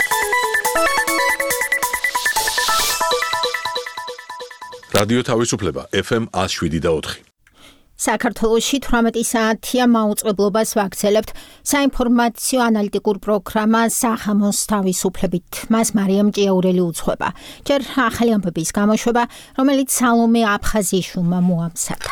რადიო თავისუფლება FM 107.4. საქართველოში 18 საათია მაუწყებლობას ვაგრძელებთ საინფორმაციო ანალიტიკურ პროგრამა სახამოს თავისუფლებით. მას მარიამ ჭიაურელი უძღვება. ჯერ ახალი ამბების გამოშვება, რომელიც სალომე აფხაზიშვილმა მოამზადა.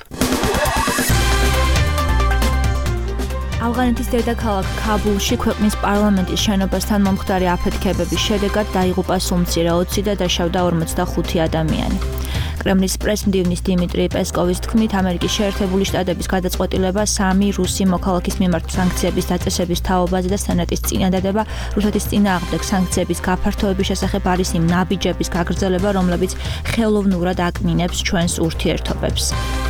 ავღანეთის დედაქალაქ ქაბულში ქვეყნის პარლამენტის შენობასთან მომხდარი აფეთქებების შედეგად დაიღუპა სუმცირე 20 და დაშავდა 45 ადამიანი. კრემლის პრეს-მდივნის დიმიტრი პესკოვის თქმით, ამერიკის შეერთებული შტატების გადაწყვეტილება 3 რუსი მოქალაქის მიმართ სანქციების დაწესების თაობაზე და სენატის წინადადება რუსეთის წინააღმდეგ სანქციების გაფართოების შესახებ არის იმ ნაბიჯების გაგრძელება, რომლებიც ხელოვნურად აკნინებს ჩვენს ურთიერთობებს.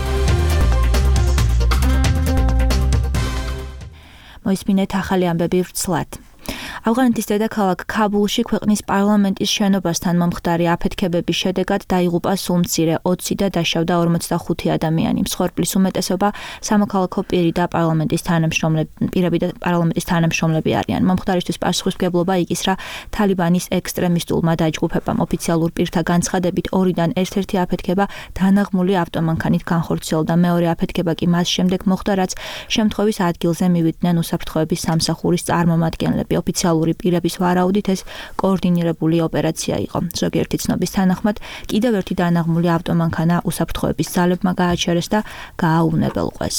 მოისმინეთ ახალი ამბები ვრცლად. ავღანეთის დედაქალაქ ქაბულში ქვეყნის პარლამენტის შენობასთან მომხდარი აფეთქებების შედეგად დაიღუპა სუმცირე 20 და დაშავდა 45 ადამიანი. მსხვერპლის უმეტესობა სამოქალაქო პირები და პარლამენტის თანამშრომლები არიან. მომხდარისთვის პასუხისმგებლობა იკისრა თალიბანის ექსტრემისტულმა დაჯგუფებამ. ოფიციალურ პირთა განცხადებით, ორიდან ერთ-ერთი აფეთქება დანაღმული ავტომანქანით განხორციელდა. მეორე აფეთქება კი მას შემდეგ მოხდა, რაც შემთხვევის ადგილზე მივიდნენ უსაფრთხოების სამსახურის წარმომადგენლები. ოფიციალური პირების ვარაუდით ეს კოორდინირებული ოპერაცია იყო. ზოგიერთი ცნობის თანახმად, კიდევ ერთი დანაღმული ავტომანქანა უსაფრთხოების ძალებმა გააჩერეს და გააუნებელყვეს.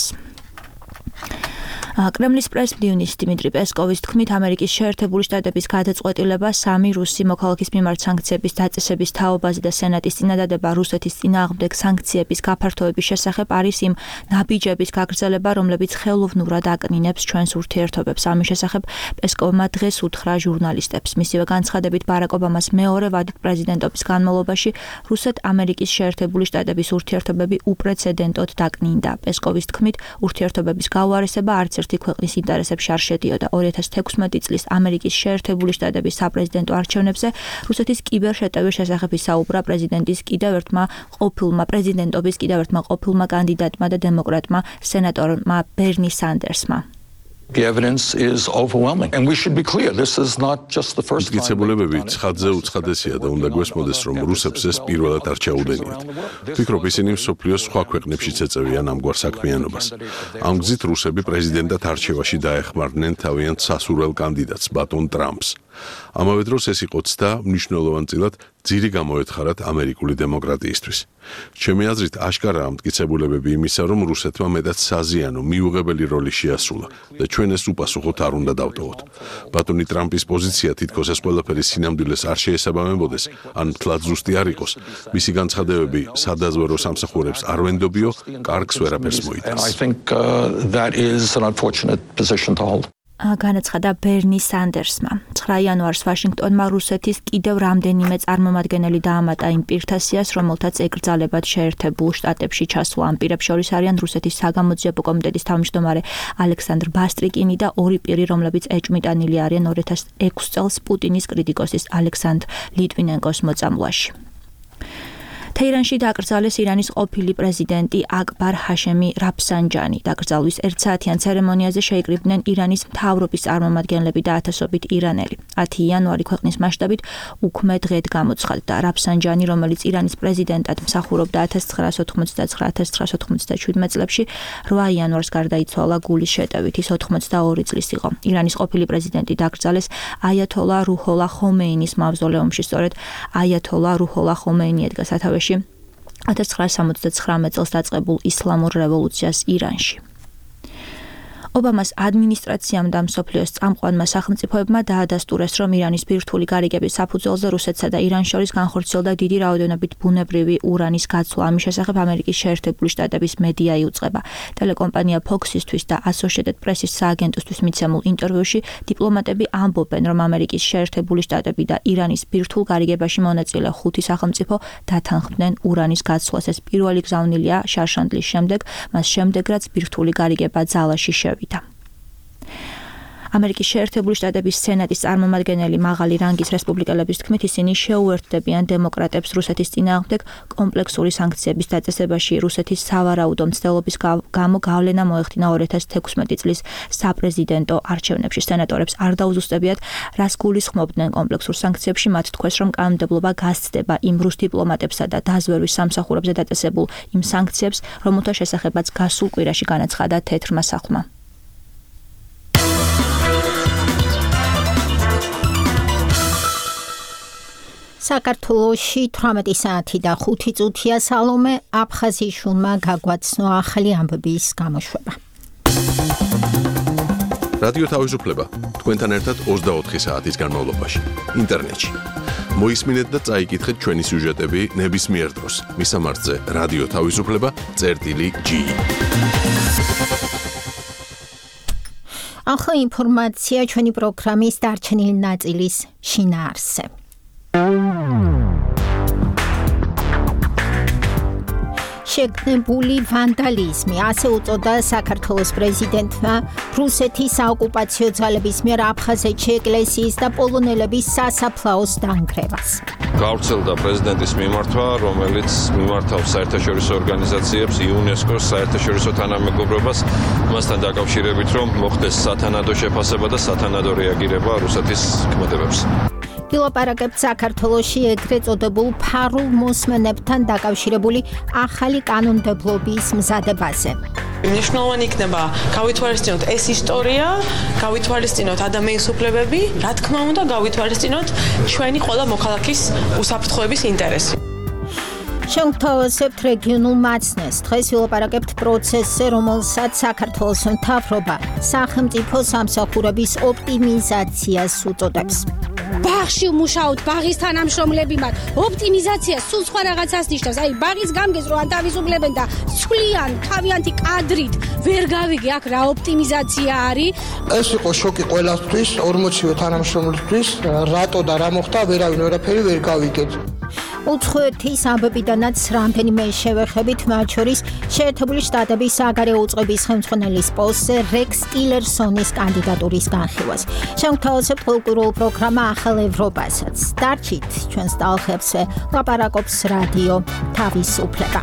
კრემლის პრეს-მდივნის დიმიტრი პესკოვის თქმით, ამერიკის შეერთებული შტატების გადაწყვეტილება 3 რუსი მოქალაქის მიმართ სანქციების დაწესების თაობაზე და სენატის წინადადება რუსეთის წინააღმდეგ სანქციების გაფართოების შესახებ არის იმ ნაბიჯების გაგრძელება, რომლებიც ხელოვნურად აკნინებს ჩვენს ურთიერთობებს. ამის შესახებ პესკოვმა დღეს უთხრა ჟურნალისტებს. მისივე განცხადებით, ბარაკ ობამას მეორე ვადით პრეზიდენტობის განმავლობაში რუსეთ-ამერიკის შეერთებული შტატების ურთიერთობები უპრეცედენტოდ დაკნინდა. პესკოვის თქმით, ურთიერთობების გაუარესება არც ერთი ქვეყნის ინტერესებში არ შედიოდა. 2016 წლის ამერიკის შეერთებული შტატების საპრეზიდენტო არჩევნებზე რუსეთის კიბერშეტევის შესახებ ისაუბრა პრეზიდენტობის კიდევ ერთმა ყოფილმა კანდიდატმა და დემოკრატმა სენატორმა ბერნი სანდერსმა. The evidence is overwhelming and we should be clear, this is not just the first time. მტკიცებულებები ცხადზე უცხადესია და უნდა გვესმოდეს, რომ რუსებს ეს პირველად არ ჩაუდენიათ. ვფიქრობ, ისინი მსოფლიოს სხვა ქვეყნებშიც ეწევიან ამგვარ საქმიანობას. ამ გზით რუსები პრეზიდენტად არჩევაში დაეხმარნენ თავიანთ სასურველ კანდიდატს, ბატონ ტრამპს. ამავე დროს ეს იყო ცდა მნიშვნელოვანწილად ძირი გამოეთხარათ ამერიკული დემოკრატიისთვის. ჩემი აზრით, აშკარაა მტკიცებულებები იმისა, რომ რუსეთმა მეტად საზიანო, მიუღებელი როლი შეასრულა და ჩვენ ეს უპასუხოდ არ უნდა დავტოვოთ. ბატონი ტრამპის პოზიცია თითქოს ეს ყველაფერი სინამდვილეს არ შეესაბამებოდეს, ან თლად ზუსტი არ იყოს. მისი განცხადებები სადაზვერო სამსახურებს არ ვენდობიო, კარგს ვერაფერს მოიტანს. I think that is an unfortunate position to hold. განაცხადა ბერნი სანდერსმა. 9 იანვარს ვაშინგტონმა რუსეთის კიდევ რამდენიმე წარმომადგენელი დაამატა იმ პირთა სიას, რომელთაც ეკრძალებათ შეერთებულ შტატებში ჩასვლა. ამ პირებს შორის არიან რუსეთის საგამოძიებო კომიტეტის თავმჯდომარე ალექსანდრ ბასტრიკინი და 2 პირი, რომლებიც ეჭვმიტანილი არიან 2006 წელს პუტინის კრიტიკოსის ალექსანდრ ლიტვინენკოს მოწამვლაში. თეირანში დაკრძალეს ირანის ყოფილი პრეზიდენტი აკბარ ჰაშემი რაფსანჯანი. დაკრძალვის 1 საათიან ცერემონიაზე შეიკრიბნენ ირანის მთავრობის წარმომადგენლები და ათასობით ირანელი. 10 იანვარი ქვეყნის მასშტაბით უქმე დღედ გამოცხადდა. რაფსანჯანი, რომელიც ირანის პრეზიდენტად მსახურობდა 1999-1997 წლებში, 8 იანვარს გარდაიცვალა გულის შეტევით. ის 82 წლის იყო. ირანის ყოფილი პრეზიდენტი დაკრძალეს აიათოლა რუჰოლა ხომეინის მავზოლეუმში. სწორედ აიათოლა რუჰოლა ხომეინი ედგა სათავეში 1979 წელს დაწყებულ ისლამურ რევოლუციას ირანში. ობამას ადმინისტრაციამ და მსოფლიოს წამყვანმა სახელმწიფოებმა დაადასტურეს, რომ ირანის ბირთვული გარიგების საფუძველზე რუსეთსა და ირანს შორის განხორციელდა დიდი რაოდენობით ბუნებრივი ურანის გაცვლა. ამის შესახებ ამერიკის შეერთებული შტატების მედია იუწყება. ტელეკომპანია Fox-ისთვის და Associated Press-ის სააგენტოსთვის მიცემულ ინტერვიუში დიპლომატები ამბობენ, რომ ამერიკის შეერთებული შტატები და ირანის ბირთვულ გარიგებაში მონაწილე 5 სახელმწიფო დათანხმდნენ ურანის გაცვლას. ეს პირველი გზავნილია შარშანდლის შემდეგ, მას შემდეგ რაც ბირთვული გარიგება ძალაში შევიდა. ამერიკის შეერთებული შტატების სენატის წარმომადგენელი მაღალი რანგის რესპუბლიკელების თქმით, ისინი შეუერთდებიან დემოკრატებს რუსეთის წინააღმდეგ კომპლექსური სანქციების დაწესებაში. რუსეთის სავარაუდო მცდელობის გამო გავლენა მოეხდინა 2016 წლის საპრეზიდენტო არჩევნებში. სენატორებს არ დაუზუსტებიათ, რას გულისხმობდნენ კომპლექსურ სანქციებში. მათ თქვეს, რომ კანონმდებლობა გასცდება იმ რუს დიპლომატებსა და დაზვერვის სამსახურებზე დაწესებულ იმ სანქციებს, რომელთა შესახებაც გასულ კვირაში განაცხადა თეთრმა სახლმა. საქართველოში 18 საათი და 5 წუთია. სალომე აფხაზიშვილმა გაგვაცნო ახალი ამბების გამოშვება. რადიო თავისუფლება თქვენთან ერთად 24 საათის განმავლობაში ინტერნეტში. მოისმინეთ და წაიკითხეთ ჩვენი სიუჟეტები ნებისმიერ დროს. მისამართზე რადიო თავისუფლება.gi. ახლა ინფორმაცია ჩვენი პროგრამის დარჩენილი ნაწილის შინაარსზე. შეგნებული ვანდალიზმი, ასე უწოდა საქართველოს პრეზიდენტმა რუსეთის საოკუპაციო ძალების მიერ აფხაზეთში ეკლესიის და პოლონელების სასაფლაოს დანგრევას. გავრცელდა პრეზიდენტის მიმართვა, რომელიც მიმართავს საერთაშორისო ორგანიზაციებს, იუნესკოს საერთაშორისო თანამეგობრობას, მასთან დაკავშირებით, რომ მოხდეს სათანადო შეფასება და სათანადო რეაგირება რუსეთის ქმედებებს. ვილაპარაკებთ საქართველოში ეგრეთ წოდებულ ფარულ მოსმენებთან დაკავშირებული ახალი კანონმდებლობის მზადებაზე. მნიშვნელოვანი იქნება გავითვალისწინოთ ეს ისტორია, გავითვალისწინოთ ადამიანის უფლებები, რა თქმა უნდა გავითვალისწინოთ ჩვენი ყველა მოქალაქის უსაფრთხოების ინტერესი. შევთავაზებთ რეგიონულ მაცნეს. დღეს ვილაპარაკებთ პროცესზე, რომელსაც საქართველოს მთავრობა სახელმწიფო სამსახურების ოპტიმიზაციას უწოდებს. ბაღში მუშაობთ, ბაღის თანამშრომლები მათ. ოპტიმიზაცია სულ სხვა რაღაცას ნიშნავს. აი, ბაღის გამგეს რო ანთავისუფლებენ და სვლიან თავიანთი კადრით, ვერ გავიგე აქ რა ოპტიმიზაცია არის. ეს იყო შოკი ყველასთვის, 40-ვე თანამშრომლისთვის, რატო და რა მოხდა, ვერავინ ვერაფერი ვერ გავიგეთ. უცხოეთის ამბებიდანაც რამდენიმე შევეხებით, მათ შორის შეერთებული შტატების საგარეო უწყების ხელმძღვანელის პოსტზე რექს ტილერსონის კანდიდატურის განხილვას. შევთავაზებთ ყოველკვირეულ პროგრამა ახალ ევროპასაც. დარჩით ჩვენს ტალღებზე, ლაპარაკობს რადიო თავისუფლება.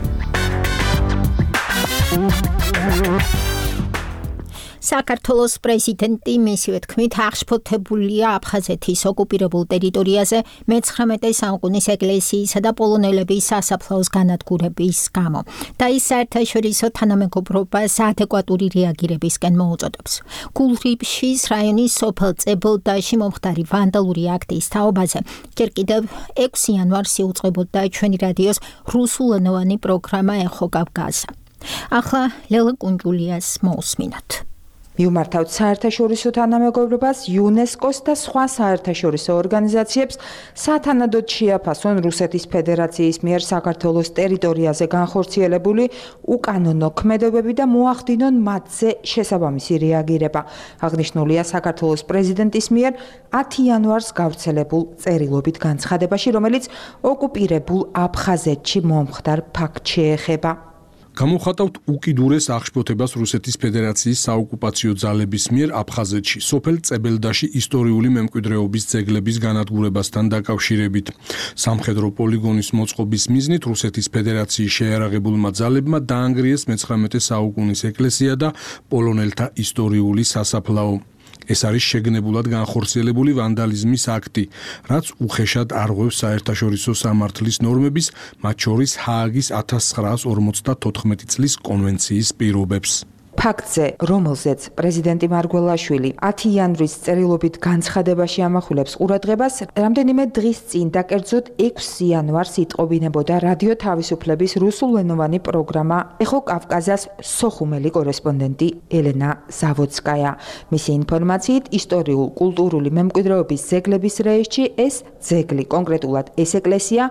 საქართველოს პრეზიდენტი მისივე თქმით აღშფოთებულია აფხაზეთის ოკუპირებულ ტერიტორიაზე მე-19 საუკუნის ეკლესიისა და პოლონელების სასაფლაოს განადგურების გამო და ის საერთაშორისო თანამეგობრობას ადეკვატური რეაგირებისკენ მოუწოდებს. გულრიფშის რაიონის სოფელ წებელდაში მომხდარი ვანდალური აქტის თაობაზე ჯერ კიდევ 6 იანვარს იუწყებოდა ჩვენი რადიოს რუსულენოვანი პროგრამა ეხო კავკაზა. ახლა ლელა კუნჯულიას მოусმინოთ. მივმართავთ საერთაშორისო თანამეგობრობას, იუნესკოს და სხვა საერთაშორისო ორგანიზაციებს სათანადოდ შეაფასონ რუსეთის ფედერაციის მიერ საქართველოს ტერიტორიაზე განხორციელებული უკანონო ქმედებები და მოახდინონ მათზე შესაბამისი რეაგირება. აღნიშნულია საქართველოს პრეზიდენტის მიერ 10 იანვარს გავრცელებულ წერილობით განცხადებაში, რომელიც ოკუპირებულ აფხაზეთში მომხდარ ფაქტს შეეხება. გამოვხატავთ უკიდურეს აღშფოთებას რუსეთის ფედერაციის საოკუპაციო ძალების მიერ აფხაზეთში, სოფელ წებელდაში ისტორიული მემკვიდრეობის ძეგლების განადგურებასთან დაკავშირებით. სამხედრო პოლიგონის მოწყობის მიზნით რუსეთის ფედერაციის შეიარაღებულმა ძალებმა დაანგრიეს მე-19 საუკუნის ეკლესია და პოლონელთა ისტორიული სასაფლაო. ეს არის შეგნებულად განხორციელებული ვანდალიზმის აქტი, რაც უხეშად არღვევს საერთაშორისო სამართლის ნორმების, მათ შორის ჰააგის 1954 წლის კონვენციის პირობებს. ფაქტზე, რომელზეც პრეზიდენტი მარგველაშვილი 10 იანვრის წერილობით განცხადებაში ამახვილებს ყურადღებას, რამდენიმე დღის წინ და კერძოდ 6 იანვარს იტყობინებოდა რადიო თავისუფლების რუსულენოვანი პროგრამა ეხო კავკაზას სოხუმელი კორესპონდენტი ელენა ზავოდსკაია. მისი ინფორმაციით, ისტორიულ-კულტურული მემკვიდრეობის ძეგლების რეესტში ეს ძეგლი, კონკრეტულად ეს ეკლესია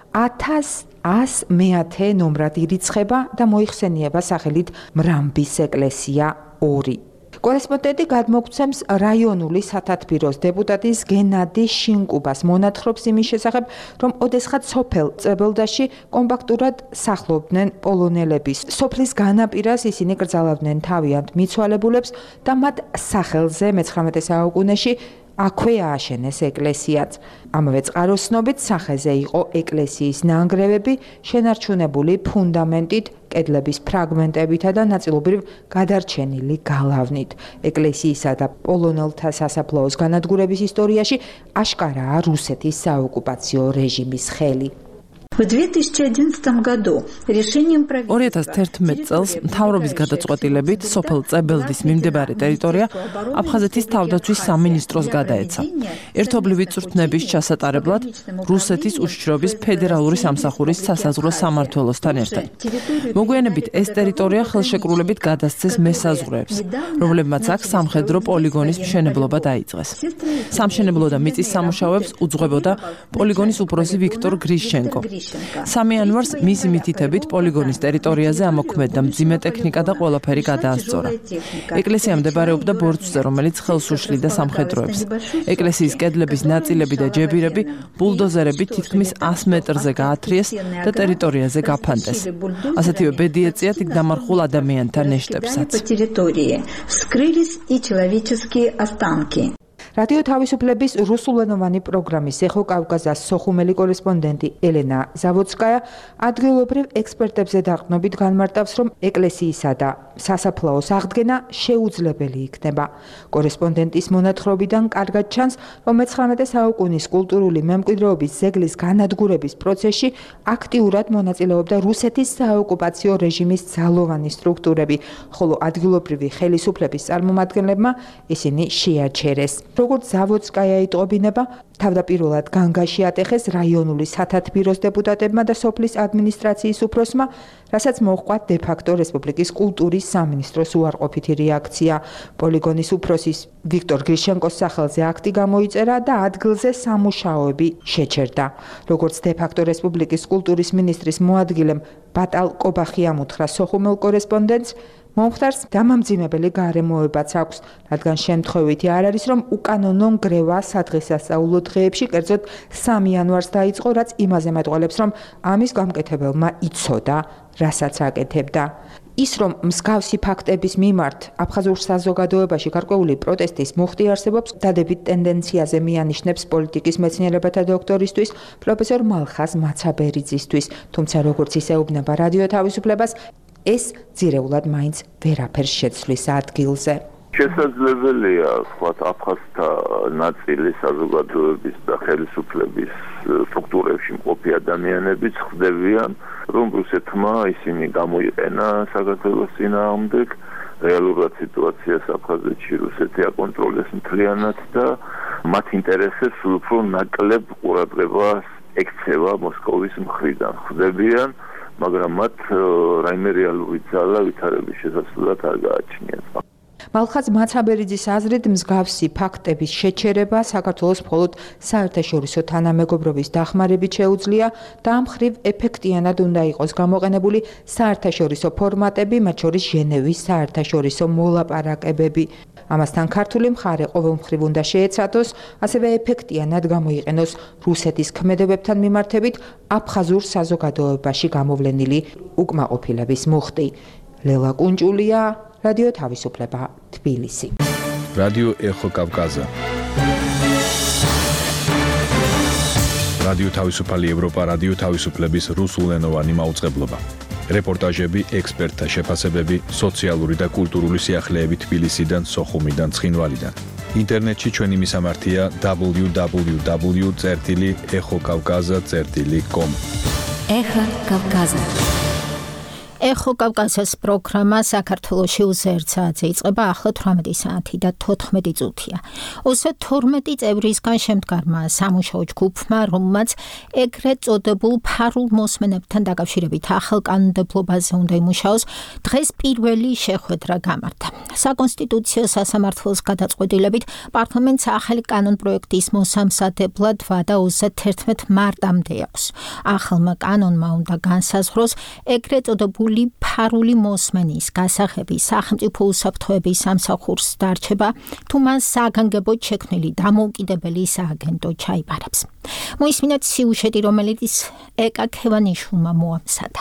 1100 ნომრად ირიცხება და მოიხსენიება სახელით მრამბის ეკლესია 2. კორესპონდენტი გადმოგცემს რაიონული სათათბიროს დეპუტატის გენადი შინკუბას მონათხრობს იმის შესახებ, რომ ოდესღაც სოფელ წებელდაში კომპაქტურად სახლობდნენ პოლონელები. სოფლის განაპირას ისინი კრძალავდნენ თავიანთ მიცვალებულებს და მათ სახელზე მე-19 საუკუნეში აქვე ააშენეს ეკლესიაც. ამავე წყაროს ცნობით სახეზე იყო ეკლესიის ნანგრევები, შენარჩუნებული ფუნდამენტით, კედლების ფრაგმენტებითა და ნაწილობრივ გადარჩენილი გალავნით. ეკლესიისა და პოლონელთა სასაფლაოს განადგურების ისტორიაში აშკარაა რუსეთის საოკუპაციო რეჟიმის ხელი. В 2011 году решением 2011 წელს მთავრობის გადაწყვეტილებით სოფელ წებელდის მიმდებარე ტერიტორია აფხაზეთის თავდაცვის სამინისტროს გადაეცა. ერთობლივი წვრთნების ჩასატარებლად რუსეთის უშიშრობის ფედერალური სამსახურის სასაზღვრო სამმართველოსთან ერთად. მოგვიანებით ეს ტერიტორია ხელშეკრულებით გადასცეს მესაზღვრეებს, რომლებმაც აქ სამხედრო პოლიგონის მშენებლობა დაიწყეს. სამშენებლო და მიწის სამუშაოებს უძღვებოდა პოლიგონის უფროსი ვიქტორ გრიშჩენკო. 3 იანვარს მისი მითითებით პოლიგონის ტერიტორიაზე ამოქმედდა მძიმე ტექნიკა და ყველაფერი გადაასწორა. ეკლესია მდებარეობდა ბორცვზე, რომელიც ხელს უშლიდა სამხედროებს. ეკლესიის კედლების ნაწილები და ჯებირები ბულდოზერებით თითქმის 100 მეტრზე გაათრიეს და ტერიტორიაზე გაფანტეს. ასეთივე ბედი ეწია იქ დამარხულ ადამიანთა ნეშტებსაც. რადიო თავისუფლების რუსულენოვანი პროგრამის ეხო კავკაზას სოხუმელი კორესპონდენტი ელენა ზავოდსკაია ადგილობრივ ექსპერტებზე დაყრდნობით განმარტავს, რომ ეკლესიისა და სასაფლაოს აღდგენა შეუძლებელი იქნება. კორესპონდენტის მონათხრობიდან კარგად ჩანს, რომ მე-19 საუკუნის კულტურული მემკვიდრეობის ძეგლის განადგურების პროცესში აქტიურად მონაწილეობდა რუსეთის საოკუპაციო რეჟიმის ძალოვანი სტრუქტურები, ხოლო ადგილობრივი ხელისუფლების წარმომადგენლებმა ისინი შეაჩერეს. როგორც ზავოდსკაია იტყობინება, თავდაპირველად განგაში ატეხეს რაიონული სათათბიროს დეპუტატებმა და სოფლის ადმინისტრაციის უფროსმა, რასაც მოჰყვა დე-ფაქტო რესპუბლიკის კულტურის სამინისტროს უარყოფითი რეაქცია. პოლიგონის უფროსის ვიქტორ გრიშჩენკოს სახელზე აქტი გამოიწერა და ადგილზე სამუშაოები შეჩერდა. როგორც დე-ფაქტო რესპუბლიკის კულტურის მინისტრის მოადგილემ ბატალ კობახი ამუთხრა სოხუმელ კორესპონდენტს, მომხდარს დამამძიმებელი გარემოებაც აქვს, რადგან შემთხვევითი არ არის, რომ უკანონო ნგრევა სადღესასწაულო დღეებში, კერძოდ 3 იანვარს დაიწყო, რაც იმაზე მეტყველებს, რომ ამის გამკეთებელმა იცოდა, რასაც აკეთებდა. ის, რომ მსგავსი ფაქტების მიმართ აფხაზურ საზოგადოებაში გარკვეული პროტესტის მუხტი არსებობს, დადებით ტენდენციაზე მიანიშნებს პოლიტიკის მეცნიერებათა დოქტორისთვის პროფესორ მალხაზ მაცაბერიძისთვის, თუმცა როგორც ისეუბნება რადიო თავისუფლებას, ეს ძირეულად მაინც ვერაფერს შეცვლის ადგილზე. შესაძლებელია, ვთქვათ, აფხაზთა ნაწილი საზოგადოების და ხელისუფლების სტრუქტურებში მყოფი ადამიანებიც ხვდებიან, რომ რუსეთმა ისინი გამოიყენა საქართველოს წინააღმდეგ, რეალურად სიტუაციას აფხაზეთში რუსეთი აკონტროლეს მთლიანად და მათ ინტერესებს უფრო ნაკლებ ყურადღებას ექცევა მოსკოვის მხრიდან. ხვდებიან, მაგრამ მათ რაიმე რეალური ძალა ვითარების შესაძლებლად არ გააჩნიათ. მალხაზ მაცაბერიძის აზრით მსგავსი ფაქტების შეჩერება საქართველოს მხოლოდ საერთაშორისო თანამეგობრობის დახმარებით შეუძლია და ამ მხრივ ეფექტიანად უნდა იყოს გამოყენებული საერთაშორისო ფორმატები, მათ შორის ჟენევის საერთაშორისო მოლაპარაკებები. ამასთან ქართული მხარე ყოველმხრივ უნდა შეეცადოს, ასევე ეფექტიანად გამოიყენოს რუსეთის ქმედებებთან მიმართებით აფხაზურ საზოგადოებაში გამოვლენილი უკმაყოფილების მუხტი. ლელა კუნჭულია, რადიო თავისუფლება, თბილისი. რადიო ეხო კავკაზა. რადიო თავისუფალი ევროპა, რადიო თავისუფლების რუსულენოვანი მაუწყებლობა. რეპორტაჟები, ექსპერტთა შეფასებები, სოციალური და კულტურული სიახლეები თბილისიდან, სოხუმიდან, ცხინვალიდან. ინტერნეტში ჩვენი მისამართია www.exokavkaza.com. ეხო კავკაზა. ეხო კავკასიის პროგრამა საქართველოში უზერთ საათზე იწყება, ახლა 18 საათი და 14 წუთია. 12 წევრისგან შემდგარმა სამუშაო ჯგუფმა, რომელმაც ეგრეთ წოდებულ ფარულ მოსმენებთან დაკავშირებით ახალ კანონმდებლობაზე უნდა იმუშაოს, დღეს პირველი შეხვედრა გამართა. საკონსტიტუციო სასამართლოს გადაწყვეტილებით პარლამენტს ახალი კანონპროექტის მოსამზადებლად ვადა 31 მარტამდე აქვს. ახალმა კანონმა უნდა განსაზღვროს ეგრეთ წოდებული მიღებული ფარული მოსმენის გასაღები სახელმწიფო უსაფრთხოების სამსახურს დარჩება, თუ მან საგანგებოდ შექმნილი დამოუკიდებელი სააგენტო ჩაიბარებს. მოისმინეთ სიუჟეტი, რომელიც ეკა ქევანიშვილმა მოამზადა.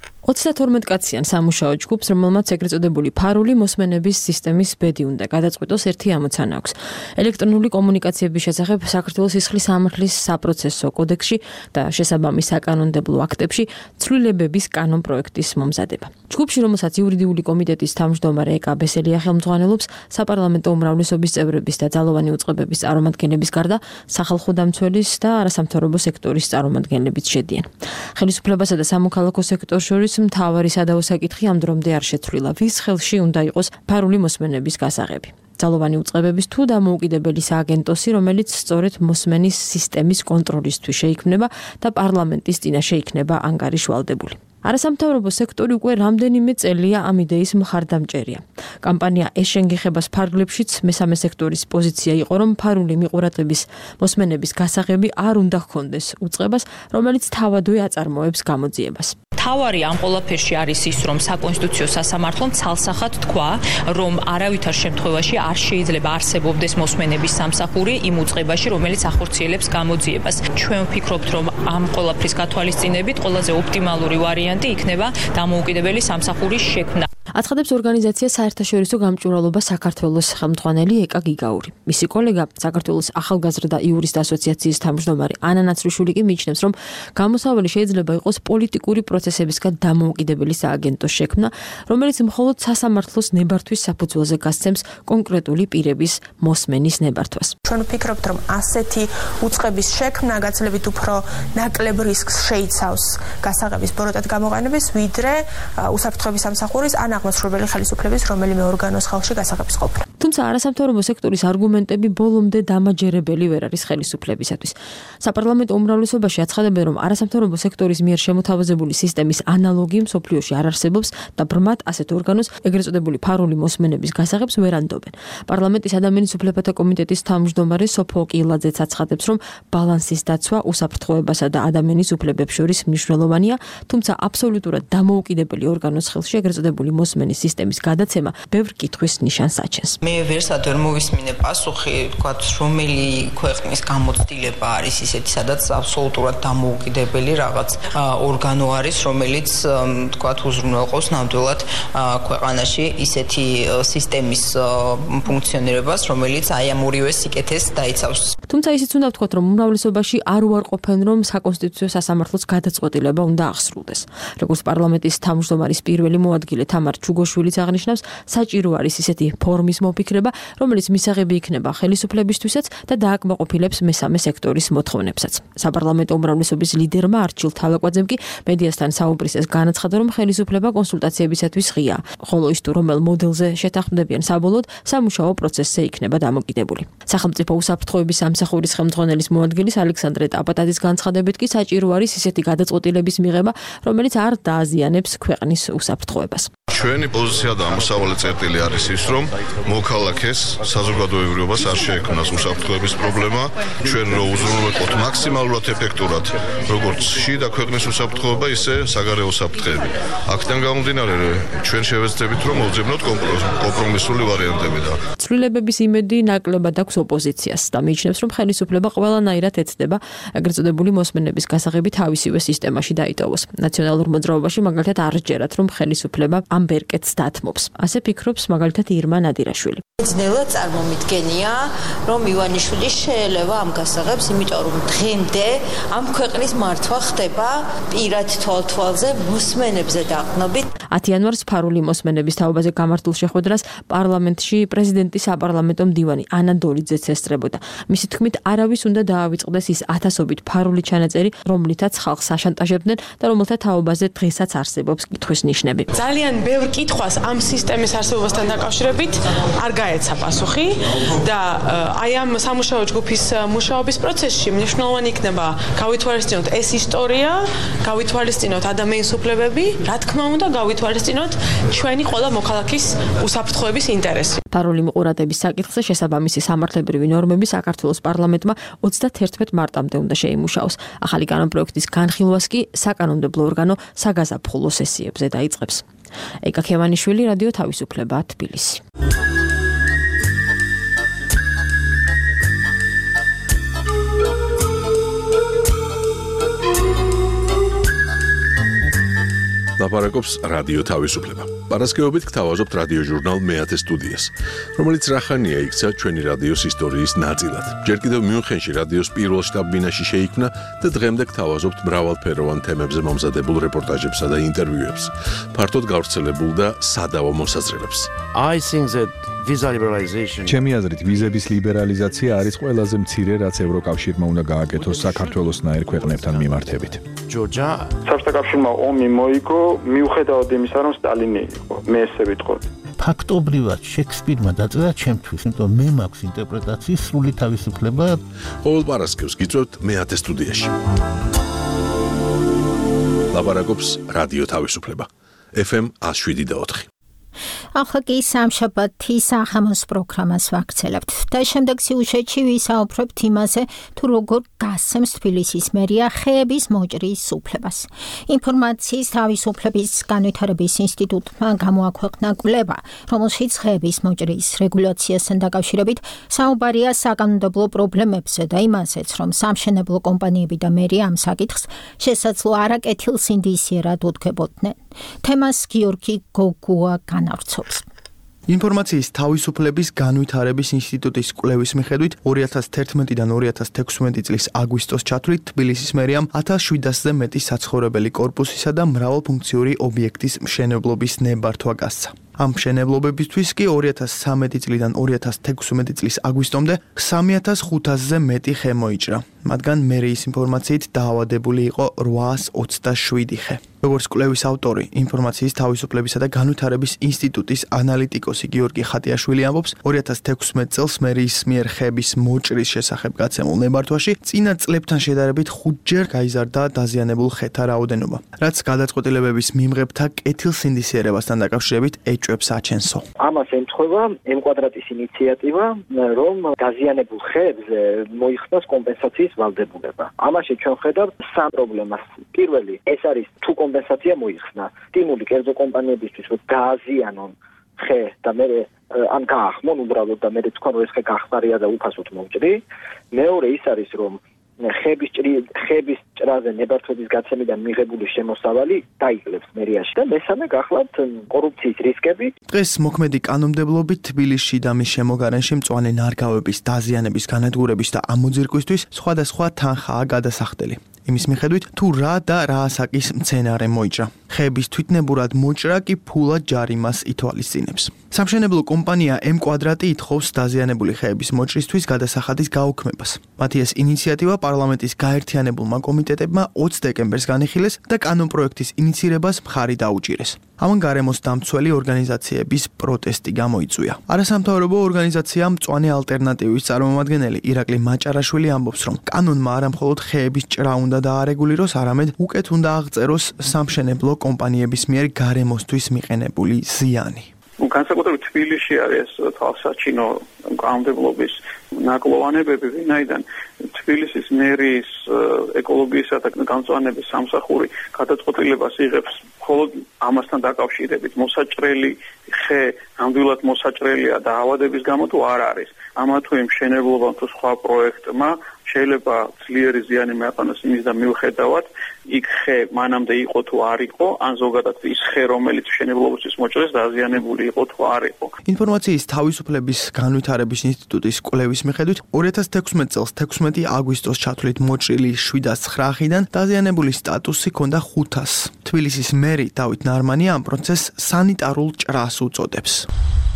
32 კაციან სამუშაო ჯგუფს, რომელმაც ეგრეთ წოდებული ფარული მოსმენების სისტემის ბედი უნდა გადაწყვიტოს ერთი ამოცანა აქვს. ელექტრონული კომუნიკაციების შესახებ საქართველოს სისხლის სამართლის საპროცესო კოდექსში და შესაბამის საკანონმდებლო აქტებში ცვლილებების კანონპროექტის მომზადება. ჯგუფში, რომელსაც იურიდიული კომიტეტის თავმჯდომარე ეკა ბესელია ხელმძღვანელობს, საპარლამენტო უმრავლესობის წევრების და ძალოვანი უწყებების წარმომადგენლების გარდა სახალხო დამცველის და არასამთავრობო სექტორის წარმომადგენლებიც შედიან. ხელისუფლებასა და სამოქალაქო სექტორს შორის მთავარი სადავო საკითხი ამ დრომდე არ შეცვლილა, ვის ხელში უნდა იყოს ფარული მოსმენების გასაღები. ძალოვანი უწყებების თუ დამოუკიდებელი სააგენტოსი, რომელიც სწორედ მოსმენის სისტემის კონტროლისთვის შეიქმნება და პარლამენტის წინაშე იქნება ანგარიშვალდებული. არასამთავრობო სექტორი უკვე რამდენიმე წელია ამ იდეის მხარდამჭერია. კამპანია ეს შენგიხებას ფარგლებშიც მესამე სექტორის პოზიცია იყო, რომ ფარული მიყურადღების მოსმენების გასაღები არ უნდა ჰქონდეს უწყებას, რომელიც თავადვე აწარმოებს გამოძიებას. თავარი ამ ყველაფერში არის ის, რომ საკონსტიტუციო სასამართლომ ცალსახად თქვა, რომ არავითარ შემთხვევაში არ შეიძლება არსებობდეს მოსმენების სამსახური იმ უწყებაში, რომელიც ახორციელებს გამოძიებას. ჩვენ ვფიქრობთ, რომ ამ ყველაფრის გათვალისწინებით ყველაზე ოპტიმალური ვარიანტი იქნება დამოუკიდებელი სამსახურის შექმნა. აცხადებს ორგანიზაცია საერთაშორისო გამჭვირვალობა საქართველოს ხელმძღვანელი ეკა გიგაური. მისი კოლეგა საქართველოს ახალგაზრდა იურისტ ასოციაციის თავმჯდომარე ანა ნაცრიშვილი კი მიიჩნევს, რომ გამოსავალი შეიძლება იყოს პოლიტიკური პროცესებისგან დამოუკიდებელი სააგენტოს შექმნა, რომელიც მხოლოდ სასამართლოს ნებართვის საფუძველზე გასცემს კონკრეტული პირების მოსმენის ნებართვას. ჩვენ ვფიქრობთ, რომ ასეთი უწყების შექმნა გაცილებით უფრო ნაკლებ რისკს შეიცავს გასაღების ბოროტად გამოყენების, ვიდრე უსაფრთხოების სამსახურის ან აღმასრულებელი ხელისუფლების რომელიმე ორგანოს ხალხში გასაღების ყოფნა. თუმცა არასამთავრობო სექტორის არგუმენტები ბოლომდე დამაჯერებელი ვერ არის ხელისუფლებისათვის. საპარლამენტო უმრავლესობაში აცხადებენ, რომ არასამთავრობო სექტორის მიერ შემოთავაზებული სისტემის ანალოგი მსოფლიოში არ არსებობს და ბრმად ასეთ ორგანოს ეგრეთ წოდებული ფარული მოსმენების გასაღებს ვერ ანდობენ. პარლამენტის ადამიანის უფლებათა კომიტეტის თავმჯდომარე სოფო კილაძეც აცხადებს, რომ ბალანსის დაცვა უსაფრთხოებასა და ადამიანის უფლებებს შორის მნიშვნელოვანია, თუმცა აბსოლუტურად დამოუკიდებელი ორგანოს ხელში ეგრეთ წოდებული მოსმენის სისტემის გადაცემა ბევრ კითხვის ნიშანს აჩენს. მე ვერსად ვერ მოვისმინე პასუხი, ვთქვათ, რომელი ქვეყნის გამოცდილება არის ისეთი, სადაც აბსოლუტურად დამოუკიდებელი რაღაც ორგანო არის, რომელიც ვთქვათ, უზრუნველყოფს ნამდვილად ქვეყანაში ისეთი სისტემის ფუნქციონირებას, რომელიც აი ამ ორივე სიკეთეს დაიცავს. თუმცა ისიც უნდა ვთქვათ, რომ უმრავლესობაში არ უარყოფენ, რომ საკონსტიტუციო სასამართლოს გადაწყვეტილება უნდა აღსრულდეს. როგორც პარლამენტის თავმჯდომარის პირველი მოადგილე თამარ ჩუგოშვილიც აღნიშნავს, საჭირო არის ისეთი ფორმის მოფიქრება, რომელიც მისაღები იქნება ხელისუფლებისთვისაც და დააკმაყოფილებს მესამე სექტორის მოთხოვნებსაც. საპარლამენტო უმრავლესობის ლიდერმა არჩილ თალაკვაძემ კი მედიასთან საუბრისას განაცხადა, რომ ხელისუფლება კონსულტაციებისათვის ღია, ხოლო ის თუ რომელ მოდელზე შეთანხმდებიან საბოლოოდ სამუშაო პროცესზე იქნება დამოკიდებული. სახელმწიფო უსაფრთხოების სამსახურის ხელმძღვანელის მოადგილის ალექსანდრე ტაპატაძის განცხადებით კი საჭირო არის ისეთი გადაწყვეტილების მიღება, რომელიც არ დააზიანებს ქვეყნის უსაფრთხოებას. ჩვენი პოზიცია და ამოსავალი წერტილი არის ის, რომ მოქალაქეს საზოგადოებრივობას არ შეექმნას უსაფრთხოების პრობლემა. ჩვენ რო უზრუნველყოფთ მაქსიმალურად ეფექტურად როგორც შიდა ქვეყნის უსაფრთხოება, ისე საგარეო საფრთხეები. აქედან გამომდინარე, ჩვენ შევეცდებით, რომ მოვძებნოთ კომპრომისული ვარიანტები და ცვლილებების იმედი ნაკლებად აქვს ოპოზიციას და მიიჩნევს, რომ ხელისუფლება ყველანაირად ეცდება ეგრეთ წოდებული მოსმენების გასაღები თავისივე სისტემაში დაიტოვოს. ნაციონალურ მოძრაობაში მაგალითად არ ჯერათ, რომ ხელისუფლება ამ ბერკეტს დათმობს. ასე ფიქრობს მაგალითად ირმა ნადირაშვილი. ძნელად წარმომიდგენია, რომ ივანიშვილი შეელევა ამ გასაღებს, იმიტომ რომ დღემდე ამ ქვეყნის მართვა ხდება პირად თვალთვალზე მოსმენებზე დაყნობით. 10 იანვარს ფარული მოსმენების თაობაზე გამართულ შეხვედრას პარლამენტში პრეზიდენტის საპარლამენტო მდივანი ანა დოლიძეც ესწრებოდა. მისი თქმით, არავის უნდა დაავიწყდეს ის ათასობით ფარული ჩანაწერი, რომლითაც ხალხს აშანტაჟებდნენ და რომელთა თაობაზე დღესაც არსებობს კითხვის ნიშნები. ძალიან ბევრ კითხვას ამ სისტემის არსებობასთან დაკავშირებით არ გაეცა პასუხი და აი ამ სამუშაო ჯგუფის მუშაობის პროცესში მნიშვნელოვანი იქნება გავითვალისწინოთ ეს ისტორია, გავითვალისწინოთ ადამიანის უფლებები, რა თქმა უნდა, გავითვალისწინოთ ჩვენი ყველა მოქალაქის უსაფრთხოების ინტერესი. ფარული მიყურადების საკითხზე შესაბამისი სამართლებრივი ნორმები საქართველოს პარლამენტმა 31 მარტამდე უნდა შეიმუშაოს. ახალი კანონპროექტის განხილვას კი საკანონმდებლო ორგანო საგაზაფხულო სესიებზე დაიწყებს. ეკა ქევანიშვილი, რადიო თავისუფლება, თბილისი. ლაპარაკობს რადიო თავისუფლება. პარასკევობით გთავაზობთ რადიო ჟურნალ მეათე სტუდიას, რომელიც რახანია იქცა ჩვენი რადიოს ისტორიის ნაწილად. ჯერ კიდევ მიუნხენში რადიოს პირველ შტაბ-ბინაში შეიქმნა და დღემდე გთავაზობთ მრავალფეროვან თემებზე მომზადებულ რეპორტაჟებსა და ინტერვიუებს, ფართოდ გავრცელებულ და სადავო მოსაზრებებს. ჩემი აზრით, ვიზების ლიბერალიზაცია არის ყველაზე მცირე, რაც ევროკავშირმა უნდა გააკეთოს საქართველოსნაირ ქვეყნებთან მიმართებით. საბჭოთა კავშირმა ომი მოიგო, მიუხედავად იმისა, რომ სტალინი იყო. მე ესე ვიტყოდი. ფაქტობრივად შექსპირმა დაწერა ჩემთვის, იმიტომ მე მაქვს ინტერპრეტაციის სრული თავისუფლება. ყოველ პარასკევს გიწევთ მეათე სტუდიაში. ლაპარაკობს რადიო თავისუფლება. FM 107.4. ახლა კი სამშაბათის საღამოს პროგრამას ვაგრძელებთ და შემდეგ სიუჟეტში ვისაუბრებთ იმაზე, თუ როგორ გასცემს თბილისის მერია ხეების მოჭრის უფლებას. ინფორმაციის თავისუფლების განვითარების ინსტიტუტმა გამოაქვეყნა კვლევა, რომელშიც ხეების მოჭრის რეგულაციასთან დაკავშირებით საუბარია საკანონმდებლო პრობლემებზე და იმაზეც, რომ სამშენებლო კომპანიები და მერია ამ საკითხს შესაძლო არაკეთილსინდისიერად უდგებოდნენ. თემას გიორგი გოგუა განავრცობს. ინფორმაციის თავისუფლების განვითარების ინსტიტუტის კვლევის მიხედვით 2011-დან 2016 წლის აგვისტოს ჩათვლით თბილისის მერიამ 1700-ზე მეტი საცხოვრებელი კორპუსისა და მრავალფუნქციური ობიექტის მშენებლობის ნებართვა გასცა. ამ მშენებლობებისთვის კი 2013 წლიდან 2016 წლის აგვისტომდე 3500-ზე მეტი ხე მოიჭრა. მათგან მერიის ინფორმაციით დაავადებული იყო 827 ხე. როგორც კვლევის ავტორი, ინფორმაციის თავისუფლებისა და განვითარების ინსტიტუტის ანალიტიკოსი გიორგი ხატიაშვილი ამბობს, 2016 წელს მერიის მიერ ხეების მოჭრის შესახებ გაცემულ ნებართვაში წინა წლებთან შედარებით 5-ჯერ გაიზარდა დაზიანებულ ხეთა რაოდენობა, რაც გადაწყვეტილებების მიმღებთა კეთილსინდისიერებასთან დაკავშირებით ეჭვებს აჩენსო. ამას ემთხვევა M-კვადრატის ინიციატივა, რომ დაზიანებულ ხეებზე მოიხსნას კომპენსაციის ვალდებულება. ამაში ჩვენ ხედავთ სამ პრობლემას. პირველი, ეს არის თუ კომპენსაცია მოიხსნა სტიმული კერძო კომპანიებისთვის, რომ გააზიანონ ხე და მე ან გაახმონ უბრალოდ და მე თქვენ რომ ეს ხე გახსნარია და უფასოდ მოვჭრი. მეორე ის არის, რომ ხეების ჭრაზე ნებართვების გაცემიდან მიღებული შემოსავალი დაიკლებს მერიაში და მესამე გახლავთ კორუფციის რისკები. დღეს მოქმედი კანონმდებლობით თბილისში და მის შემოგარენში მწვანე ნარგავების დაზიანების განადგურების და ამოძირკვისთვის სხვადასხვა თანხაა გადასახდელი. იმის მიხედვით, თუ რა და რა ასაკის მცენარე მოიჭრა. ხეების თვითნებურად მოჭრა კი ფულად ჯარიმას ითვალისწინებს. სამშენებლო კომპანია M-კვადრატი ითხოვს დაზიანებული ხეების მოჭრისთვის გადასახადის გაუქმებას. მათი ეს ინიციატივა პარლამენტის გაერთიანებულმა კომიტეტებმა 20 დეკემბერს განიხილეს და კანონპროექტის ინიცირებას მხარი დაუჭირეს. ამან გარემოს დამცველი ორგანიზაციების პროტესტი გამოიწვია. არასამთავრობო ორგანიზაცია მწვანე ალტერნატივის წარმომადგენელი ირაკლი მაჭარაშვილი ამბობს, რომ კანონმა არამხოლოდ ხეების ჭრა უნდა დაარეგულიროს, არამედ უკეთ უნდა აღწეროს სამშენებლო კომპანიების მიერ გარემოსთვის მიყენებული ზიანი. განსაკუთრებით თბილისში არის თვალსაჩინო კანონმდებლობის ნაკლოვანებები, ვინაიდან თბილისის მერიის ეკოლოგიისა და გამწვანების სამსახური გადაწყვეტილებას იღებს მხოლოდ ამასთან დაკავშირებით. მოსაჭრელი ხე ნამდვილად მოსაჭრელია და ავადების გამო თუ არ არის. ამა თუ იმ მშენებლობამ თუ სხვა პროექტმა შეიძლება ძლიერი ზიანი მეყენოს იმის და მიუხედავად იქ ხე მანამდე იყო თუ არ იყო, ან ზოგადად ის ხე რომელიც მშენებლობისთვის მოჭრეს დაზიანებული იყო თუ არ იყო. ინფორმაციის თავისუფლების განვითარების ინსტიტუტის კვლევის მიხედვით 2016 წელს 16 აგვისტოს ჩათვლით მოჭრილი 709 ხიდან დაზიანებული სტატუსი ჰქონდა 500. თბილისის მერი დავით ნარმანი ამ პროცესს სანიტარულ ჭრას უწოდებს.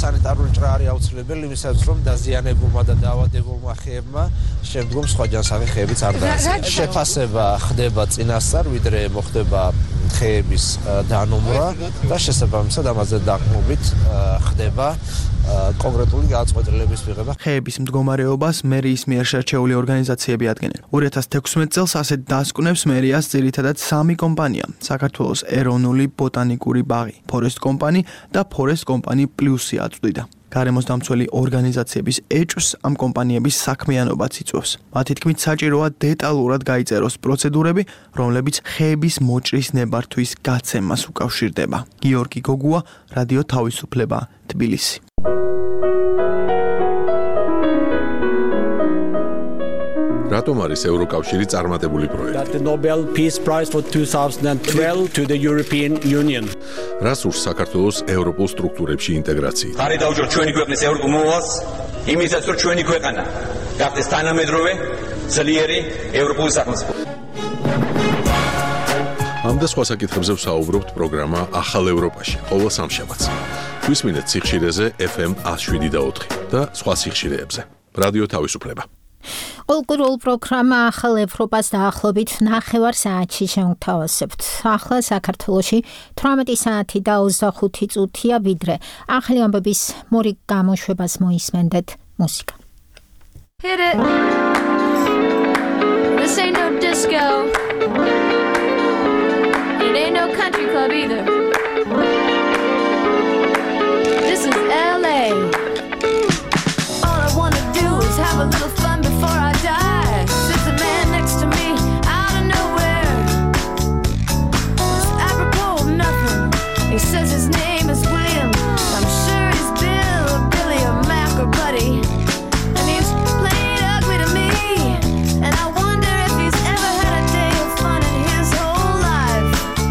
სანიტარული ჭრა არის აუცილებელი იმისათვის, რომ დაზიანებულმა და დაავადებულმა ხეებმა შემდგომ სხვა ჯანსაღი ხეებიც არ დაასრულოს. შეფასება ხდება წინასწარ, ვიდრე მოხდება ხეების დანომრა და შესაბამისად ამაზე დაყრდნობით ხდება კონკრეტული გადაწყვეტილების მიღება. ხეების მდგომარეობას მერიის მიერ შერჩეული ორგანიზაციები ადგენენ. 2016 წელს ასეთ დასკვნებს მერიას ძირითადად 3 კომპანია: საქართველოს ეროვნული ბოტანიკური ბაღი, Forest Company და Forest Company Plus-ი აწვდიდა. გარემოს დამცველი ორგანიზაციების ეჭვს ამ კომპანიების საქმიანობაც იწვევს. მათი თქმით, საჭიროა დეტალურად გაიწეროს პროცედურები, რომლებიც ხეების მოჭრის ნებართვის გაცემას უკავშირდება. გიორგი გოგუა, რადიო თავისუფლება, თბილისი. რატომ არის ევროკავშირი წარმატებული პროექტი? The Nobel Peace Prize for 2012 to the European Union. რას ურს საქართველოს ევროპულ სტრუქტურებში ინტეგრაცია? ხარი დაუჭირ ჩვენი ქვეყნის ევროპულ მოვალს, იმისაც რომ ჩვენი ქვეყანა გახდეს თანამედროვე, ძლიერი ევროპული სახელმწიფო. ამ და სხვა საკითხებზე ვსაუბრობთ პროგრამა ახალ ევროპაში, ყოველ სამშაბათს. გვისმინეთ სიხშირეზე FM 107.4 და სხვა სიხშირეებზე. რადიო თავისუფლება. კულტურულ პროგრამა ახალ ევროპას დაახლოებით 9 საათში შევთავაზებთ. ახლა საქართველოში 18 საათი და 25 წუთია, ვიდრე ახალი ამბების მორიგ გამოშვებას მოისმენდეთ მუსიკა. Hit it. This ain't no disco. It ain't no country club either. This is LA. All I wanna do is have a little fun before I die. Sits a man next to me out of nowhere. It's apropos of nothing. He says his name is William. I'm sure he's Bill or Billy or Mac or Buddy. And he's played ugly to me. And I wonder if he's ever had a day of fun in his whole life.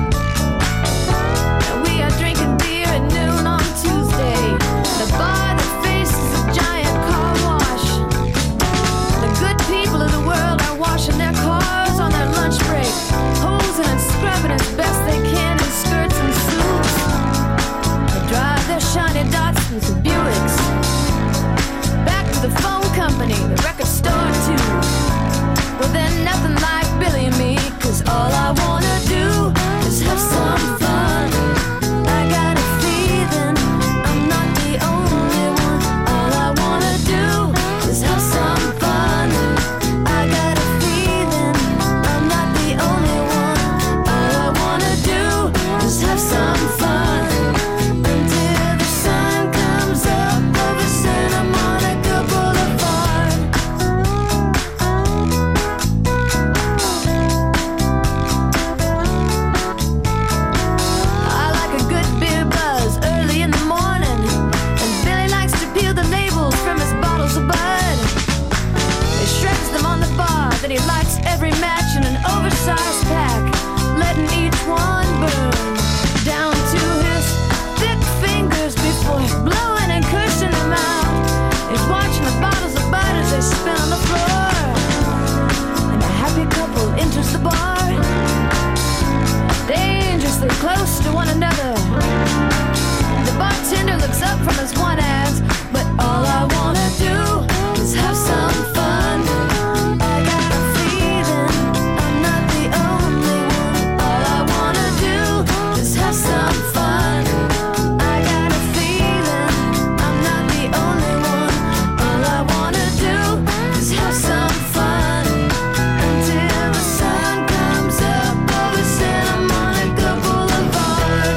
And we are drinking beer at noon on Tuesday. The bar that faces a giant car wash. The good people of the world are washing their cars on their lunch break, hosing and scrubbing as best they can in skirts and suits. They drive their shiny Datsuns and Buicks back to the phone company, the record store too. Well, they're nothing like Billy and me, 'cause all I wanna do is have some fun. I got a feeling I'm not the only one. All I wanna do is have some fun. I got a feeling I'm not the only one. All I wanna do is have some fun until the sun comes up over Santa Monica Boulevard. I like a good beer buzz early in the morning, and Billy likes to peel the labels from his bottles of Bud. He shreds them on the bar, then he lights every match in an oversized pack, letting each one burn down to his thick fingers before blowing and cursing them out. He's watching the bottles of Bud as they spin on the floor, and a happy couple enters the bar, dangerously close to one another. The bartender looks up from his one hands, but all I wanna do is have some fun. I got a feeling I'm not the only one. All I wanna do is have some fun. I got a feeling I'm not the only one. All I wanna do is have some fun until the sun comes up over Santa Monica Boulevard.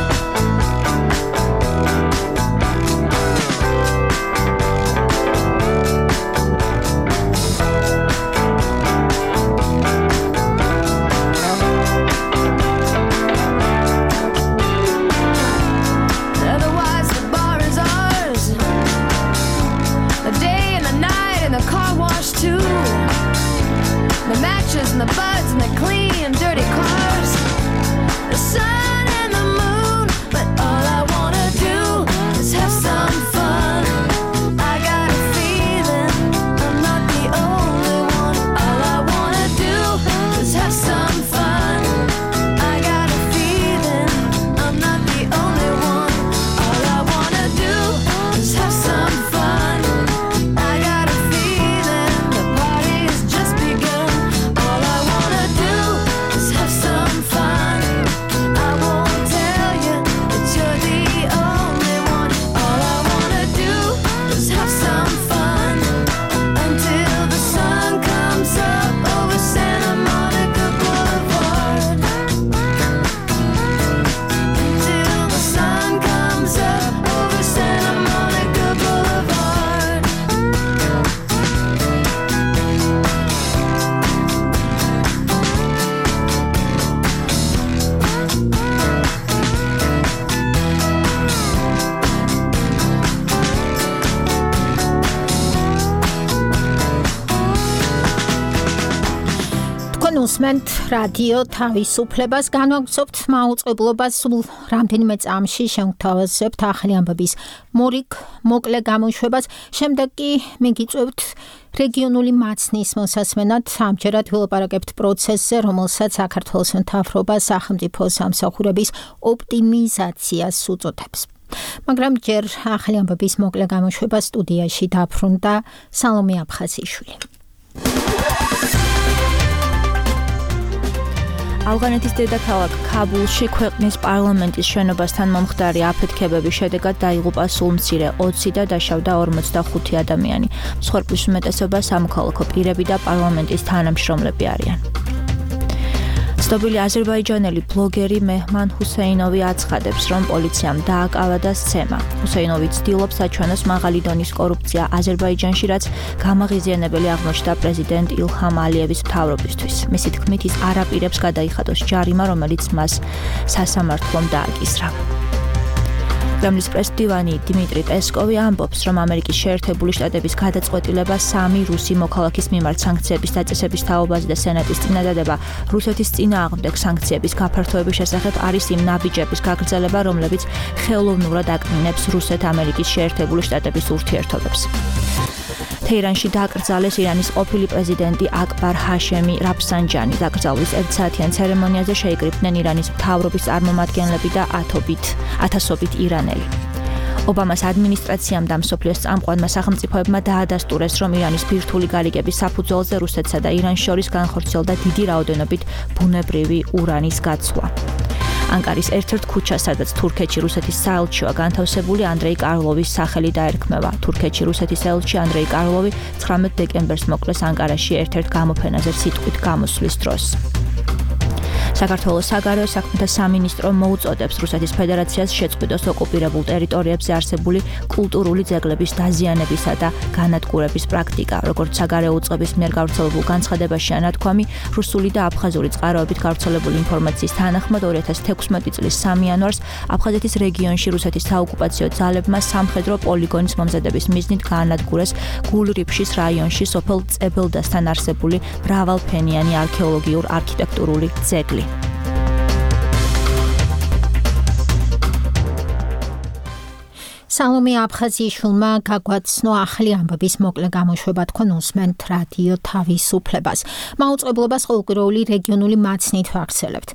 Otherwise the bar is ours, the day and the night and the car wash too. The matches and the buds and the clean dirty cars, the sun and the moon, but all I wanna do is have some fun. I got a feeling I'm not the only one. All I wanna do is have some fun. I got a feeling I'm not the only one. All I wanna do is have თქვენ უსმენთ რადიო თავისუფლებას, განვაგრძობთ მაუწყებლობას, სულ რამდენიმე წამში შევთავაზებთ ახალი ამბების მოკლე გამოშვებას, შემდეგ კი მიგიწევთ რეგიონული მაცნის მოსასმენად, ამჯერად ვილაპარაკებთ პროცესზე, რომელსაც საქართველოს მთავრობა სახელმწიფო სამსახურების ოპტიმიზაციას უწოდებს. მაგრამ ჯერ ახალი ამბების მოკლე გამოშვება სტუდიაში დაბრუნდა სალომე აფხაზიშვილი. ავღანეთის დედაქალაქ ქაბულში ქვეყნის პარლამენტის შენობასთან მომხდარი აფეთქებების შედეგად დაიღუპა სულ მცირე 20 და დაშავდა 45 ადამიანი. მსხვერპლის უმეტესობა სამოქალაქო პირები და პარლამენტის თანამშრომლები არიან. ცნობილი აზერბაიჯანელი ბლოგერი მეჰმან ჰუსეინოვი აცხადებს, რომ პოლიციამ დააკავა და სცემა. ჰუსეინოვი ცდილობს საჩვენოს მაღალი დონის კორუფცია აზერბაიჯანში, რაც გამაღიზიანებელი აღმოჩნდა პრეზიდენტ ილჰამ ალიევის მთავრობისთვის. მისი თქმით, ის არ აპირებს გადაიხადოს ჯარიმა, რომელიც მას სასამართლომ დააკისრა. კრემლის პრესდივანი დიმიტრი პესკოვი ამბობს, რომ ამერიკის შეერთებული შტატების გადაწყვეტილება 3 რუსი მოქალაქის მიმართ სანქციების დაწესების თაობაზე და სენატის წინადადება რუსეთის წინააღმდეგ სანქციების გაფართოების შესახებ არის იმ ნაბიჯების გაგრძელება, რომლებიც ხელოვნურად აკნინებს რუსეთ-ამერიკის შეერთებული შტატების ურთიერთობებს. თეირანში დააკრძალეს ირანის ყოფილი პრეზიდენტი აკბარ ჰაშემი რაფსანჯანი. დაკრძალვის 1 საათიან ცერემონიაზე შეიკრიბნენ ირანის მთავრობის წარმომადგენლები და ათასობით ირანელი. ობამას ადმინისტრაციამ და მსოფლიოს წამყვანმა სახელმწიფოებმა დაადასტურეს, რომ ირანის ბირთვული გარიგების საფუძველზე რუსეთსა და ირანს შორის განხორციელდა დიდი რაოდენობით ბუნებრივი ურანის გაცვლა. ანკარის ერთ-ერთ ქუჩას, სადაც თურქეთში რუსეთის საელჩოა განთავსებული, ანდრეი კარლოვის სახელი დაერქმევა. თურქეთში რუსეთის ელჩი ანდრეი კარლოვი 19 დეკემბერს მოკლეს ანკარაში ერთ-ერთ გამოფენაზე სიტყვით გამოსვლის დროს. საქართველოს საგარეო საქმეთა სამინისტრო მოუწოდებს რუსეთის ფედერაციას შეწყვიტოს ოკუპირებულ ტერიტორიებზე არსებული კულტურული ძეგლების დაზიანებისა და განადგურების პრაქტიკა. როგორც საგარეო უწყების მიერ გავრცელებულ განცხადებაშია ნათქვამი, რუსული და აფხაზური წყაროებით გავრცელებული ინფორმაციის თანახმად 2016 წლის 3 იანვარს აფხაზეთის რეგიონში რუსეთის საოკუპაციო ძალებმა სამხედრო პოლიგონის მომზადების მიზნით გაანადგურეს გულრიფშის რაიონში სოფელ წებელდასთან არსებული მრავალფენიანი არქეოლოგიურ-არქიტექტურული ძეგლი. სალომე აფხაზიშვილმა გაგვაცნო ახალი ამბების მოკლე გამოშვება, თქვენ უსმენთ რადიო თავისუფლებას. მაუწყებლობას ყოველკვირეული რეგიონული მაცნით ვახსენებთ.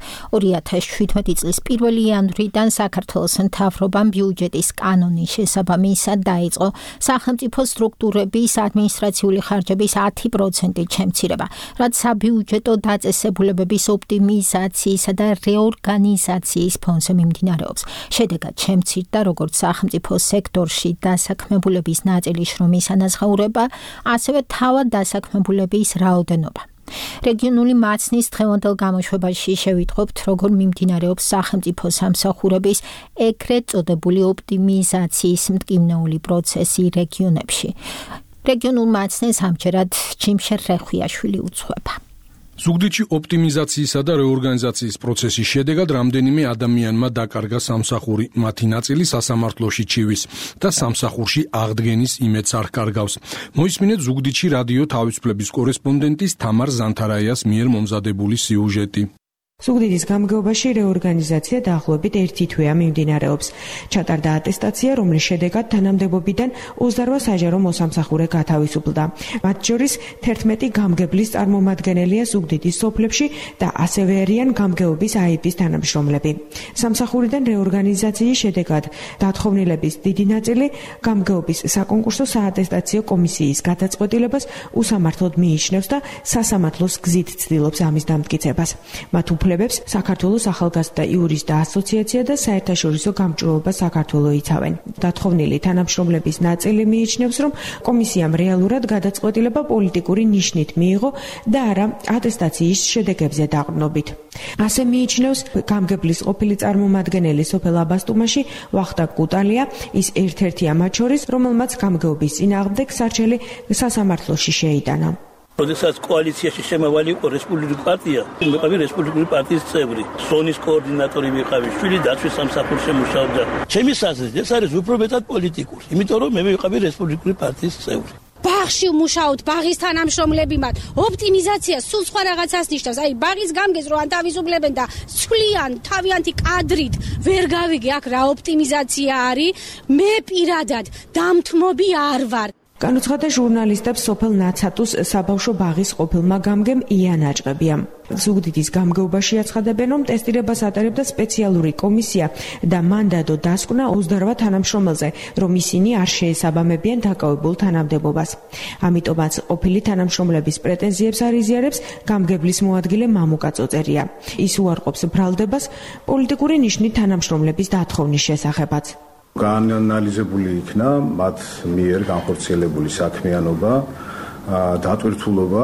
2017 წლის 1 იანვრიდან საქართველოს მთავრობამ ბიუჯეტის კანონის შესაბამისად დაიწყო სახელმწიფო სტრუქტურების ადმინისტრაციული ხარჯების 10% შემცირება, რაც საბიუჯეტო დაწესებულებების ოპტიმიზაციისა და რეორგანიზაციის ფონზე მიმდინარეობს. შედეგად შემცირდა როგორც სახელმწიფო სექტორში დასაქმებულების ნაწილის შრომის ანაზღაურება, ასევე თავად დასაქმებულების რაოდენობა. რეგიონული მაცნის დღევანდელ გამოშვებაში შევიტყობთ, როგორ მიმდინარეობს სახელმწიფო სამსახურების ეგრეთ წოდებული ოპტიმიზაციის მტკივნეული პროცესი რეგიონებში. რეგიონულ მაცნეს ამჯერად ჯიმშერ რეხვიაშვილი უძღვება. ზუგდიდში ოპტიმიზაციისა და რეორგანიზაციის პროცესის შედეგად რამდენიმე ადამიანმა დაკარგა სამსახური, მათი ნაწილი სასამართლოში ჩივის და სამსახურში აღდგენის იმედს არ კარგავს. მოისმინეთ ზუგდიდში რადიო თავისუფლების კორესპონდენტის თამარ ზანთარაიას მიერ მომზადებული სიუჟეტი. ზუგდიდის გამგეობაში რეორგანიზაცია დაახლოებით 1 თვეა მიმდინარეობს. ჩატარდა ატესტაცია, რომლის შედეგად თანამდებობიდან 28 საჯარო მოსამსახურე გათავისუფლდა. მათ შორის 11 გამგებლის წარმომადგენელია ზუგდიდის სოფლებში და ასევე არიან გამგეობის აიბის თანამშრომლები. სამსახურიდან რეორგანიზაციის შედეგად დათხოვნილების დიდი ნაწილი გამგეობის საკონკურსო საატესტაციო კომისიის გადაწყვეტილებას უსამართლოდ მიიჩნევს და სასამართლოს გზით ცდილობს ამის დამტკიცებას. მათ საქართველოს ახალგაზრდა იურისტთა ასოციაცია და საერთაშორისო გამჭვირვალობა საქართველოს იცავენ. დათხოვნილი თანამშრომლების ნაწილი მიიჩნევს, რომ კომისიამ რეალურად გადაწყვეტილება პოლიტიკური ნიშნით მიიღო და არა ატესტაციის შედეგებზე დაყრდნობით. ასე მიიჩნევს გამგებლის ყოფილი წარმომადგენელი სოფელ აბასტუმაში ვახტანგ კუტალია, ის ერთ-ერთია მათ შორის, რომელმაც გამგეობის წინააღმდეგ სარჩელი სასამართლოში შეიტანა. როდესაც კოალიციაში შემავალი იყო რესპუბლიკური პარტია, ვიყავი რესპუბლიკური პარტიის წევრი, სონის კოორდინატორი ვიყავი, შვილი დაცვის სამსახურში მუშაობდა. ჩემი საზრით ეს არის უფრო მეტად პოლიტიკური, იმიტომ რომ მე ვიყავი რესპუბლიკური პარტიის წევრი. ბაღში მუშაობთ, ბაღის თანამშრომლები მათ. ოპტიმიზაცია სულ სხვა რაღაცას ნიშნავს. აი, ბაღის გამგეს რო ანთავისუფლებენ და ცვლიან თავიანთი კადრით, ვერ გავიგე აქ რა ოპტიმიზაცია არის. მე პირადად დამთმობი არ ვარ. განუცხადა ჟურნალისტებს სოფელ ნაცატუს საბავშვო ბაღის ყოფილმა გამგემ იან აჭყებიამ. ზუგდიდის გამგეობაში აცხადებენ, რომ ტესტირებას ატარებდა სპეციალური კომისია და მანდატო დასკვნა 28 თანამშრომელზე, რომ ისინი არ შეესაბამებიან დაკავებულ თანამდებობას. ამიტომაც ყოფილი თანამშრომლების პრეტენზიებს არიზიარებს გამგებლის მოადგილე მამუკა წოწერია. ის უარყოფს ბრალდებას პოლიტიკური ნიშნით თანამშრომლების დათხოვნის შესახებაც. გაანალიზებული იქნა მათ მიერ განხორციელებული საქმიანობა, დატვირთულობა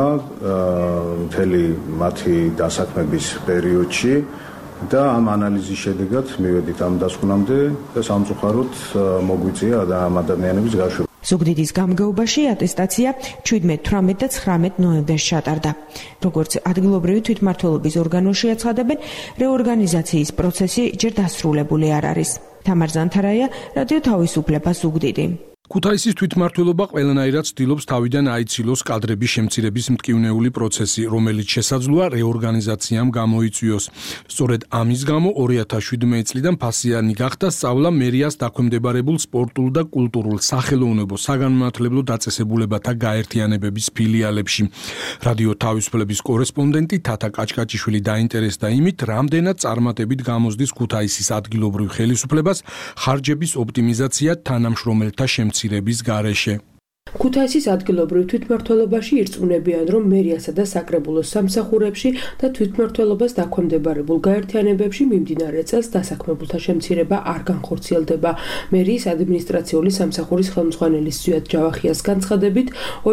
მთელი მათი დასაქმების პერიოდში და ამ ანალიზის შედეგად მივედით ამ დასკვნამდე და სამწუხაროდ მოგვიწია ამ ადამიანების გაშვება. ზუგდიდის გამგეობაში ატესტაცია 17, 18 და 19 ნოემბერს ჩატარდა. როგორც ადგილობრივი თვითმმართველობის ორგანოში აცხადებენ, რეორგანიზაციის პროცესი ჯერ დასრულებული არ არის. თამარ ზანთარაია, რადიო თავისუფლება, ზუგდიდი. ქუთაისის თვითმმართველობა ყველანაირად ცდილობს თავიდან აიცილოს კადრების შემცირების მტკივნეული პროცესი, რომელიც შესაძლოა რეორგანიზაციამ გამოიწვიოს. სწორედ ამის გამო 2017 წლიდან ფასიანი გახდა სწავლა მერიას დაქვემდებარებულ სპორტულ და კულტურულ სახელოვნებო საგანმანათლებლო დაწესებულებათა გაერთიანებების ფილიალებში. რადიო თავისუფლების კორესპონდენტი თათა კაჭკაჭიშვილი დაინტერესდა იმით, რამდენად წარმატებით გამოსდის ქუთაისის ადგილობრივ ხელისუფლებას ხარჯების ოპტიმიზაცია თანამშრომელთა შემცირების გარეშე. ქუთაისის ადგილობრივ თვითმმართველობაში ირწმუნებიან, რომ მერიასა და საკრებულოს სამსახურებში და თვითმმართველობას დაქვემდებარებულ გაერთიანებებში მიმდინარე წელს დასაქმებულთა შემცირება არ განხორციელდება. მერიის ადმინისტრაციული სამსახურის ხელმძღვანელის ზვიად ჯავახიას განცხადებით,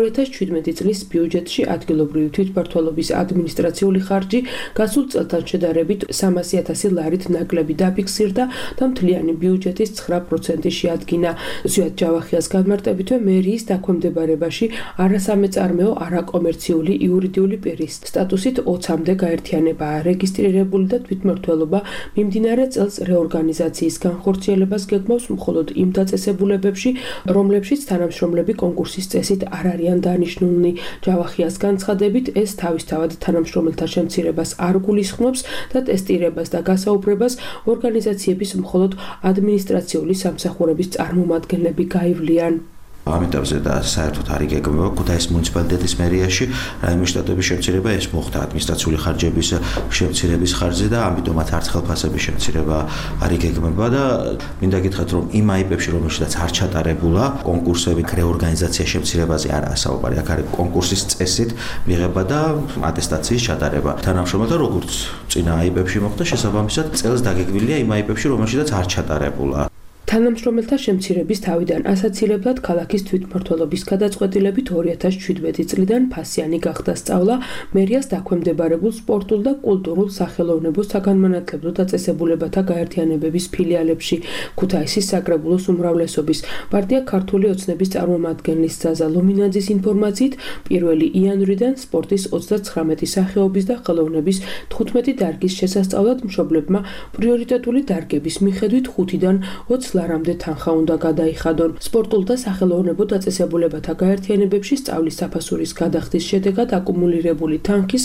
2017 წლის ბიუჯეტში ადგილობრივი თვითმმართველობის ადმინისტრაციული ხარჯი გასულ წელთან შედარებით 300,000 ლარით ნაკლები დაფიქსირდა და მთლიანი ბიუჯეტის 9% შეადგინა. ზვიად ჯავახიას განმარტებითვე მერიის დაქვემდებარებაში არასამეწარმეო არაკომერციული იურიდიული პირის სტატუსით 20-მდე გაერთიანებაა რეგისტრირებული და თვითმმართველობა მიმდინარე წელს რეორგანიზაციის განხორციელებას გეგმავს მხოლოდ იმ დაწესებულებებში, რომლებშიც თანამშრომლები კონკურსის წესით არ არიან დანიშნულნი. ჯავახიას განცხადებით, ეს თავისთავად თანამშრომელთა შემცირებას არ გულისხმობს და ტესტირებას და გასაუბრებას ორგანიზაციების მხოლოდ ადმინისტრაციული სამსახურების წარმომადგენლები გაივლიან. ამიტომზე და საერთოდ არ იგეგმება ქუთაისის მუნიციპალიტეტის მერიაში რაიმე შტატების შემცირება, ეს მოხდა ადმინისტრაციული ხარჯების შემცირების ხარჯზე და ამიტომაც არც ხელფასების შემცირება არ იგეგმება და მინდა გითხრათ, რომ იმ აიპებში, რომელშიც არ ჩატარებულა კონკურსები, რეორგანიზაცია შემცირებაზე არაა საუბარი. აქ არის კონკურსის წესით მიღება და ატესტაციის ჩატარება. თანამშრომელთა როგორც წინა აიპებში მოხდა, შესაბამისად წელს დაგეგმილია იმ აიპებში, რომელშიც არ ჩატარებულა. თანამშრომელთა შემცირების თავიდან ასაცილებლად ქალაქის თვითმმართველობის გადაწყვეტილებით 2017 წლიდან ფასიანი გახდა სწავლა მერიას დაქვემდებარებულ სპორტულ და კულტურულ სახელოვნებო საგანმანათლებლო დაწესებულებათა გაერთიანებების ფილიალებში. ქუთაისის საკრებულოს უმრავლესობის პარტია ქართული ოცნების წარმომადგენლის ზაზა ლომინაძის ინფორმაციით 1 იანვრიდან სპორტის 39 სახეობის და ხელოვნების 15 დარგის შესასწავლად მშობლებმა პრიორიტეტული დარგების მიხედვით 5-დან 20 ლარამდე თანხა უნდა გადაიხადონ. სპორტულ და სახელოვნებო დაწესებულებათა გაერთიანებებში სწავლის საფასურის გადახდის შედეგად აკუმულირებული თანხის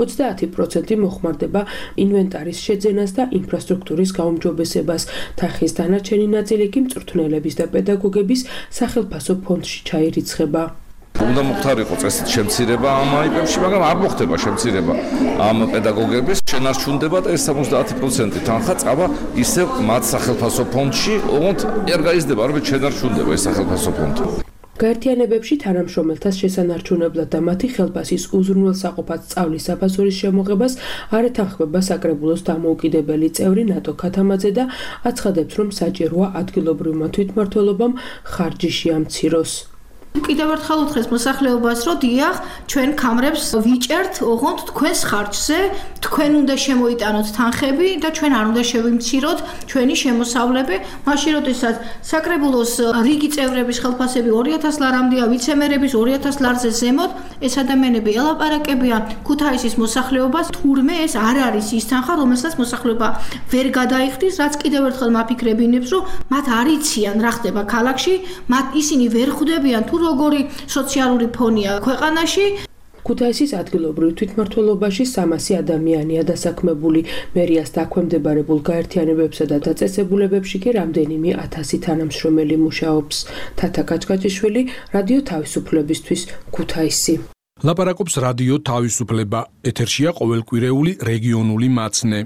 30% მოხმარდება ინვენტარის შეძენას და ინფრასტრუქტურის გაუმჯობესებას. თანხის დანარჩენი ნაწილი კი მწვრთნელების და პედაგოგების სახელფასო ფონდში ჩაირიცხება. უნდა მოხდარიყო წესით შემცირება ამ აიპებში, მაგრამ არ მოხდება შემცირება ამ პედაგოგების, შენარჩუნდება და ეს 70% თანხა წავა ისევ მათ სახელფასო ფონდში, ოღონდ არ გაიზრდება, არამედ შენარჩუნდება ეს სახელფასო ფონდი. გაერთიანებებში თანამშრომელთა შესანარჩუნებლად და მათი ხელფასის უზრუნველსაყოფად სწავლის საფასურის შემოღებას არ ეთანხმება საკრებულოს დამოუკიდებელი წევრი ნატო ქათამაძე და აცხადებს, რომ საჭიროა ადგილობრივმა თვითმმართველობამ ხარჯი შეამციროს. კიდევ ერთხელ უთხრეს მოსახლეობას, რომ დიახ, ჩვენ კამრებს ვიჭერთ, ოღონდ თქვენს ხარჯზე, თქვენ უნდა შემოიტანოთ თანხები და ჩვენ არ უნდა შევიმციროთ ჩვენი შემოსავლები, მაშინ როდესაც საკრებულოს რიგი წევრების ხელფასები 2000 ლარამდეა, ვიცემერების 2000 ლარზე ზემოთ, ეს ადამიანები ელაპარაკებიან ქუთაისის მოსახლეობას, თურმე ეს არ არის ის თანხა, რომელსაც მოსახლეობა ვერ გადაიხდის, რაც კიდევ ერთხელ მაფიქრებინებს, რომ მათ არ იციან რა ხდება ქალაქში, მათ ისინი ვერ ხვდებიან თუ როგორი სოციალური ფონია ქვეყანაში. ქუთაისის ადგილობრივ თვითმმართველობაში 300 ადამიანია დასაქმებული. მერიას დაქვემდებარებულ გაერთიანებებსა და დაწესებულებებში კი რამდენიმე 1000 თანამშრომელი მუშაობს. თათა კაჭკაჭიშვილი, რადიო თავისუფლებისთვის, ქუთაისი. ლაპარაკობს რადიო თავისუფლება. ეთერშია ყოველკვირეული რეგიონული მაცნე.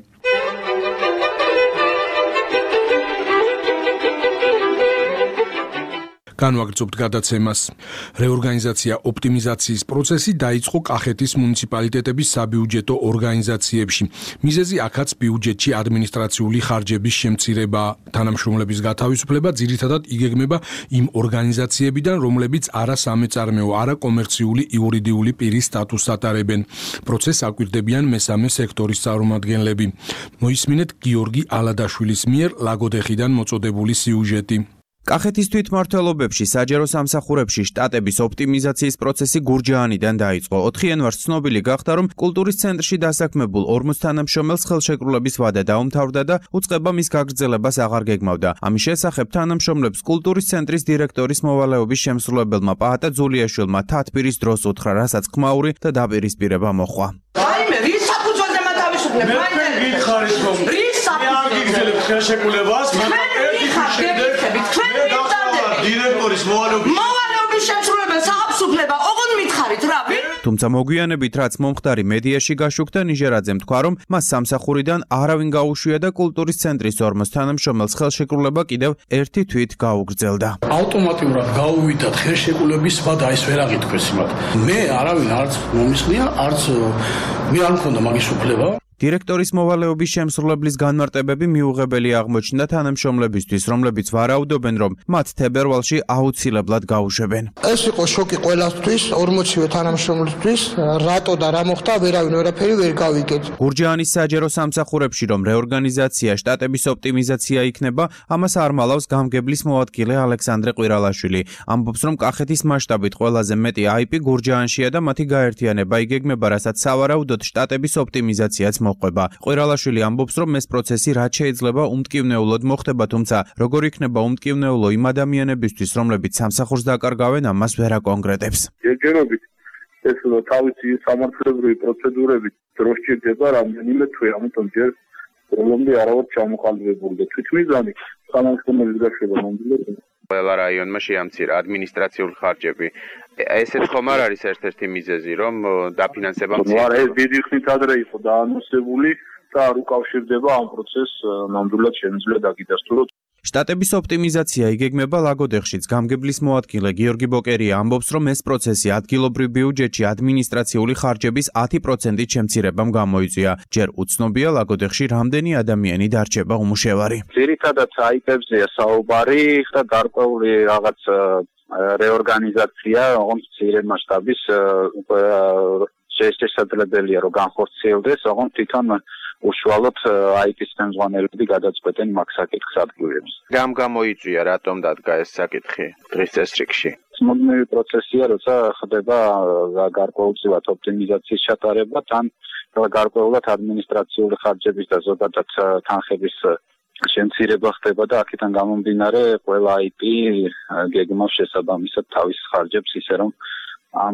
განვაგრძობთ გადაცემას. რეორგანიზაცია ოპტიმიზაციის პროცესი დაიწყო კახეთის მუნიციპალიტეტების საბიუჯეტო ორგანიზაციებში. მიზეზი აქაც ბიუჯეტში ადმინისტრაციული ხარჯების შემცირება. თანამშრომლების გათავისუფლება ძირითადად იგეგმება იმ ორგანიზაციებიდან, რომლებიც არა სამეწარმეო, არა კომერციული იურიდიული პირის სტატუსს ატარებენ. პროცესს აკვირდებიან მესამე სექტორის წარმომადგენლები. მოისმინეთ გიორგი ალადაშვილის მიერ ლაგოდეხიდან მოწოდებული სიუჟეტი. კახეთის თვითმმართველობებში საჯარო სამსახურებში შტატების ოპტიმიზაციის პროცესი გურჯაანიდან დაიწყო. 4 იანვარს ცნობილი გახდა, რომ კულტურის ცენტრში დასაქმებულ 40 თანამშრომელს ხელშეკრულების ვადა დაუმთავრდა და უწყება მის გაგრძელებას აღარ გეგმავდა. ამის შესახებ თანამშრომლებს კულტურის ცენტრის დირექტორის მოვალეობის შემსრულებელმა პაატა ძულიაშვილმა თათბირის დროს უთხრა, რასაც ხმაური და დაპირისპირება მოჰყვა. რაიმე რის საფუძველზე მათავისუფლებ? გითხარით რომ აგიგზელებთ ხელშეკრულებას, მაგრამ ერთი ხარ გეკითხებით, თქვენ დირექტორის მოვალეობის შემსრულებელს ააფსუფლება, ოღონდ მითხარით რა? თუმცა მოგვიანებით რაც მომხდარი მედიაში გაშუქდა, ნიჟერაძემ თქვა, რომ მას სამსახურიდან არავინ გაუშვია და კულტურის ცენტრის 40 თანამშრომელს ხელშეკრულება კიდევ ერთი თვით გაუგრძელდა. ავტომატურად გაუვიდათ ხელშეკრულების ვადა, ეს ვერ აღითქვეს იმათ. მე არავინ არც მომისხნია, არც მე არ მქონდა მაგის უფლება. დირექტორის მოვალეობის შემსრულებლის განმარტებები მიუღებელი აღმოჩნდა თანამშრომლებისთვის, რომლებიც ვარაუდობენ, რომ მათ თებერვალში აუცილებლად გაუშვებენ. ეს იყო შოკი ყველასთვის, 40-ვე თანამშრომლისთვის, რატო და რა მოხდა, ვერავინ ვერაფერი ვერ გავიგეთ. გურჯაანის საჯარო სამსახურებში რომ რეორგანიზაცია, შტატების ოპტიმიზაცია იქნება, ამას არ მალავს გამგებლის მოადგილე ალექსანდრე ყვირალაშვილი. ამბობს, რომ კახეთის მასშტაბით ყველაზე მეტი IP გურჯაანშია და მათი გაერთიანება იგეგმება, რასაც სავარაუდოდ შტატების ოპტიმიზაციაც მოყვება. ყვირალაშვილი ამბობს, რომ ეს პროცესი რაც შეიძლება უმტკივნეულოდ მოხდება, თუმცა როგორ იქნება უმტკივნეულო იმ ადამიანებისთვის, რომლებიც სამსახურს დაკარგავენ, ამას ვერ აკონკრეტებს. ჯერჯერობით ეს თავისი სამართლებრივი პროცედურებით დრო სჭირდება რამდენიმე თვე, ამიტომ ჯერ პრობლემები არავად ჩამოყალიბებული და თვითმიზანი თანამშრომლების გაშვება მომდევნო ყველა რაიონმა შეამცირა ადმინისტრაციული ხარჯები. ესეც ხომ არ არის ერთ-ერთი მიზეზი, რომ დაფინანსება მცირდება? არა, ეს დიდი ხნით ადრე იყო დაანონსებული და არ უკავშირდება ამ პროცესს ნამდვილად შემიძლია დაგიდასტუროთ. შტატების ოპტიმიზაცია იგეგმება ლაგოდეხშიც. გამგებლის მოადგილე გიორგი ბოკერია ამბობს, რომ ეს პროცესი ადგილობრივ ბიუჯეტში ადმინისტრაციული ხარჯების 10%-ით შემცირებამ გამოიწვია. ჯერ უცნობია ლაგოდეხში რამდენი ადამიანი დარჩება უმუშევარი. ძირითადად აიპებზეა საუბარი და გარკვეული რაღაც რეორგანიზაცია, ოღონდ მცირე მასშტაბის შესაძლებელია რომ განხორციელდეს, ოღონდ თვითონ უშუალოდ IT-ის ხელმძღვანელები გადაწყვეტენ მაგ საკითხს ადგილებს. გამოიწვია რატომ დადგა ეს საკითხი დღის წესრიგში? მუდმივი პროცესია, როცა ხდება გარკვეულწილად ოპტიმიზაციის ჩატარება, თან გარკვეულად ადმინისტრაციული ხარჯების და ზოგადად თანხების შემცირება ხდება და აქედან გამომდინარე ყველა IP გეგმავს შესაბამისად თავის ხარჯებს, ისე რომ ამ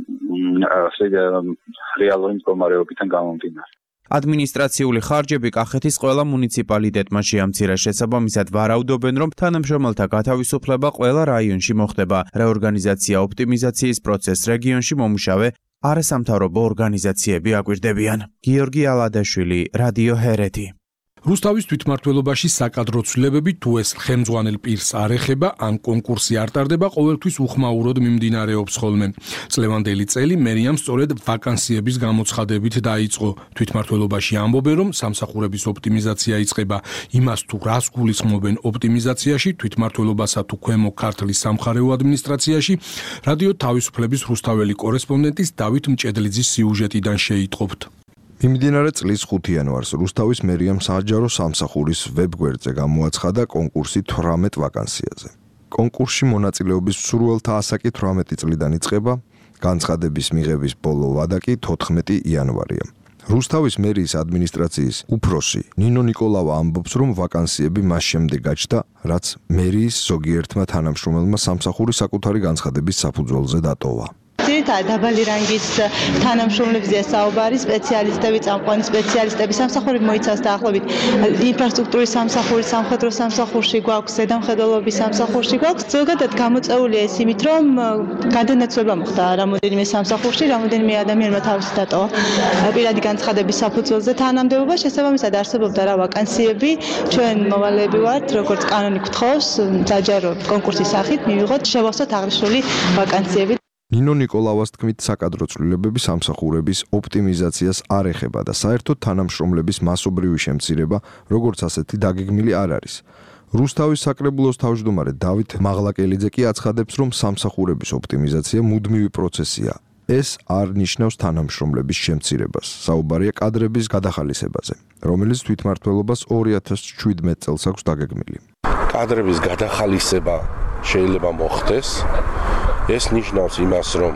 რეალური მდგომარეობიდან გამომდინარე. ადმინისტრაციული ხარჯები კახეთის ყველა მუნიციპალიტეტმა შეამცირა. შესაბამისად ვარაუდობენ, რომ თანამშრომელთა გათავისუფლება ყველა რაიონში მოხდება. რეორგანიზაცია ოპტიმიზაციის პროცესს რეგიონში მომუშავე არასამთავრობო ორგანიზაციები აკვირდებიან. გიორგი ალადაშვილი, რადიო ჰერეთი. რუსთავის თვითმმართველობაში საკადრო ცვლილებები თუ ეს ხელმძღვანელ პირს არ ეხება, ან კონკურსი არ ტარდება, ყოველთვის უხმაუროდ მიმდინარეობს ხოლმე. წლევანდელი წელი მერიამ სწორედ ვაკანსიების გამოცხადებით დაიწყო. თვითმმართველობაში ამბობენ, რომ სამსახურების ოპტიმიზაცია იწყება. იმას თუ რას გულისხმობენ ოპტიმიზაციაში, თვითმმართველობასა თუ ქვემო ქართლის სამხარეო ადმინისტრაციაში, რადიო თავისუფლების რუსთაველი კორესპონდენტის დავით მჭედლიძის სიუჟეტიდან შეიტყობთ. მიმდინარე წლის 5 იანვარს რუსთავის მერიამ საჯარო სამსახურის ვებგვერდზე გამოაცხადა კონკურსი 18 ვაკანსიაზე. კონკურსში მონაწილეობის მსურველთა ასაკი 18 წლიდან იწყება, განცხადების მიღების ბოლო ვადაკი 14 იანვარია. რუსთავის მერიის ადმინისტრაციის უფროსი ნინო ნიკოლავა ამბობს, რომ ვაკანსიები მას შემდეგ გაჩნდა, რაც მერიის ზოგიერთმა თანამშრომელმა სამსახური საკუთარი განცხადების საფუძველზე დატოვა. ძირითადად დაბალი რანგის თანამშრომლებზეა საუბარი, სპეციალისტები, წამყვანი სპეციალისტები, სამსახური მოიცავს დაახლოებით ინფრასტრუქტურის სამსახური, სამხედრო სამსახურში გვაქვს, ზედამხედველობის სამსახურში გვაქვს. ზოგადად გამოწეულია ეს იმით, რომ გადანაცვლება მოხდა რამოდენიმე სამსახურში, რამოდენიმე ადამიანმა თავისი დატოვა პირადი განცხადების საფუძველზე თანამდებობა, შესაბამისად არსებობდა რა ვაკანსიები, ჩვენ მოვალეები ვართ, როგორც კანონი გთხოვს, საჯარო კონკურსის სახით მივიღოთ შევავსოთ აღნიშნული ვაკანსიები. ნინო ნიკოლავას თქმით, საკადრო ცვლილებები სამსახურების ოპტიმიზაციას არ ეხება და საერთოდ თანამშრომლების მასობრივი შემცირება, როგორც ასეთი დაგეგმილი არ არის. რუსთავის საკრებულოს თავმჯდომარე დავით მაღლაკელიძე კი აცხადებს, რომ სამსახურების ოპტიმიზაცია მუდმივი პროცესია. ეს არ ნიშნავს თანამშრომლების შემცირებას. საუბარია კადრების გადახალისებაზე, რომელიც თვითმმართველობას 2017 წელს აქვს დაგეგმილი. კადრების გადახალისება შეიძლება მოხდეს. ეს ნიშნავს იმას, რომ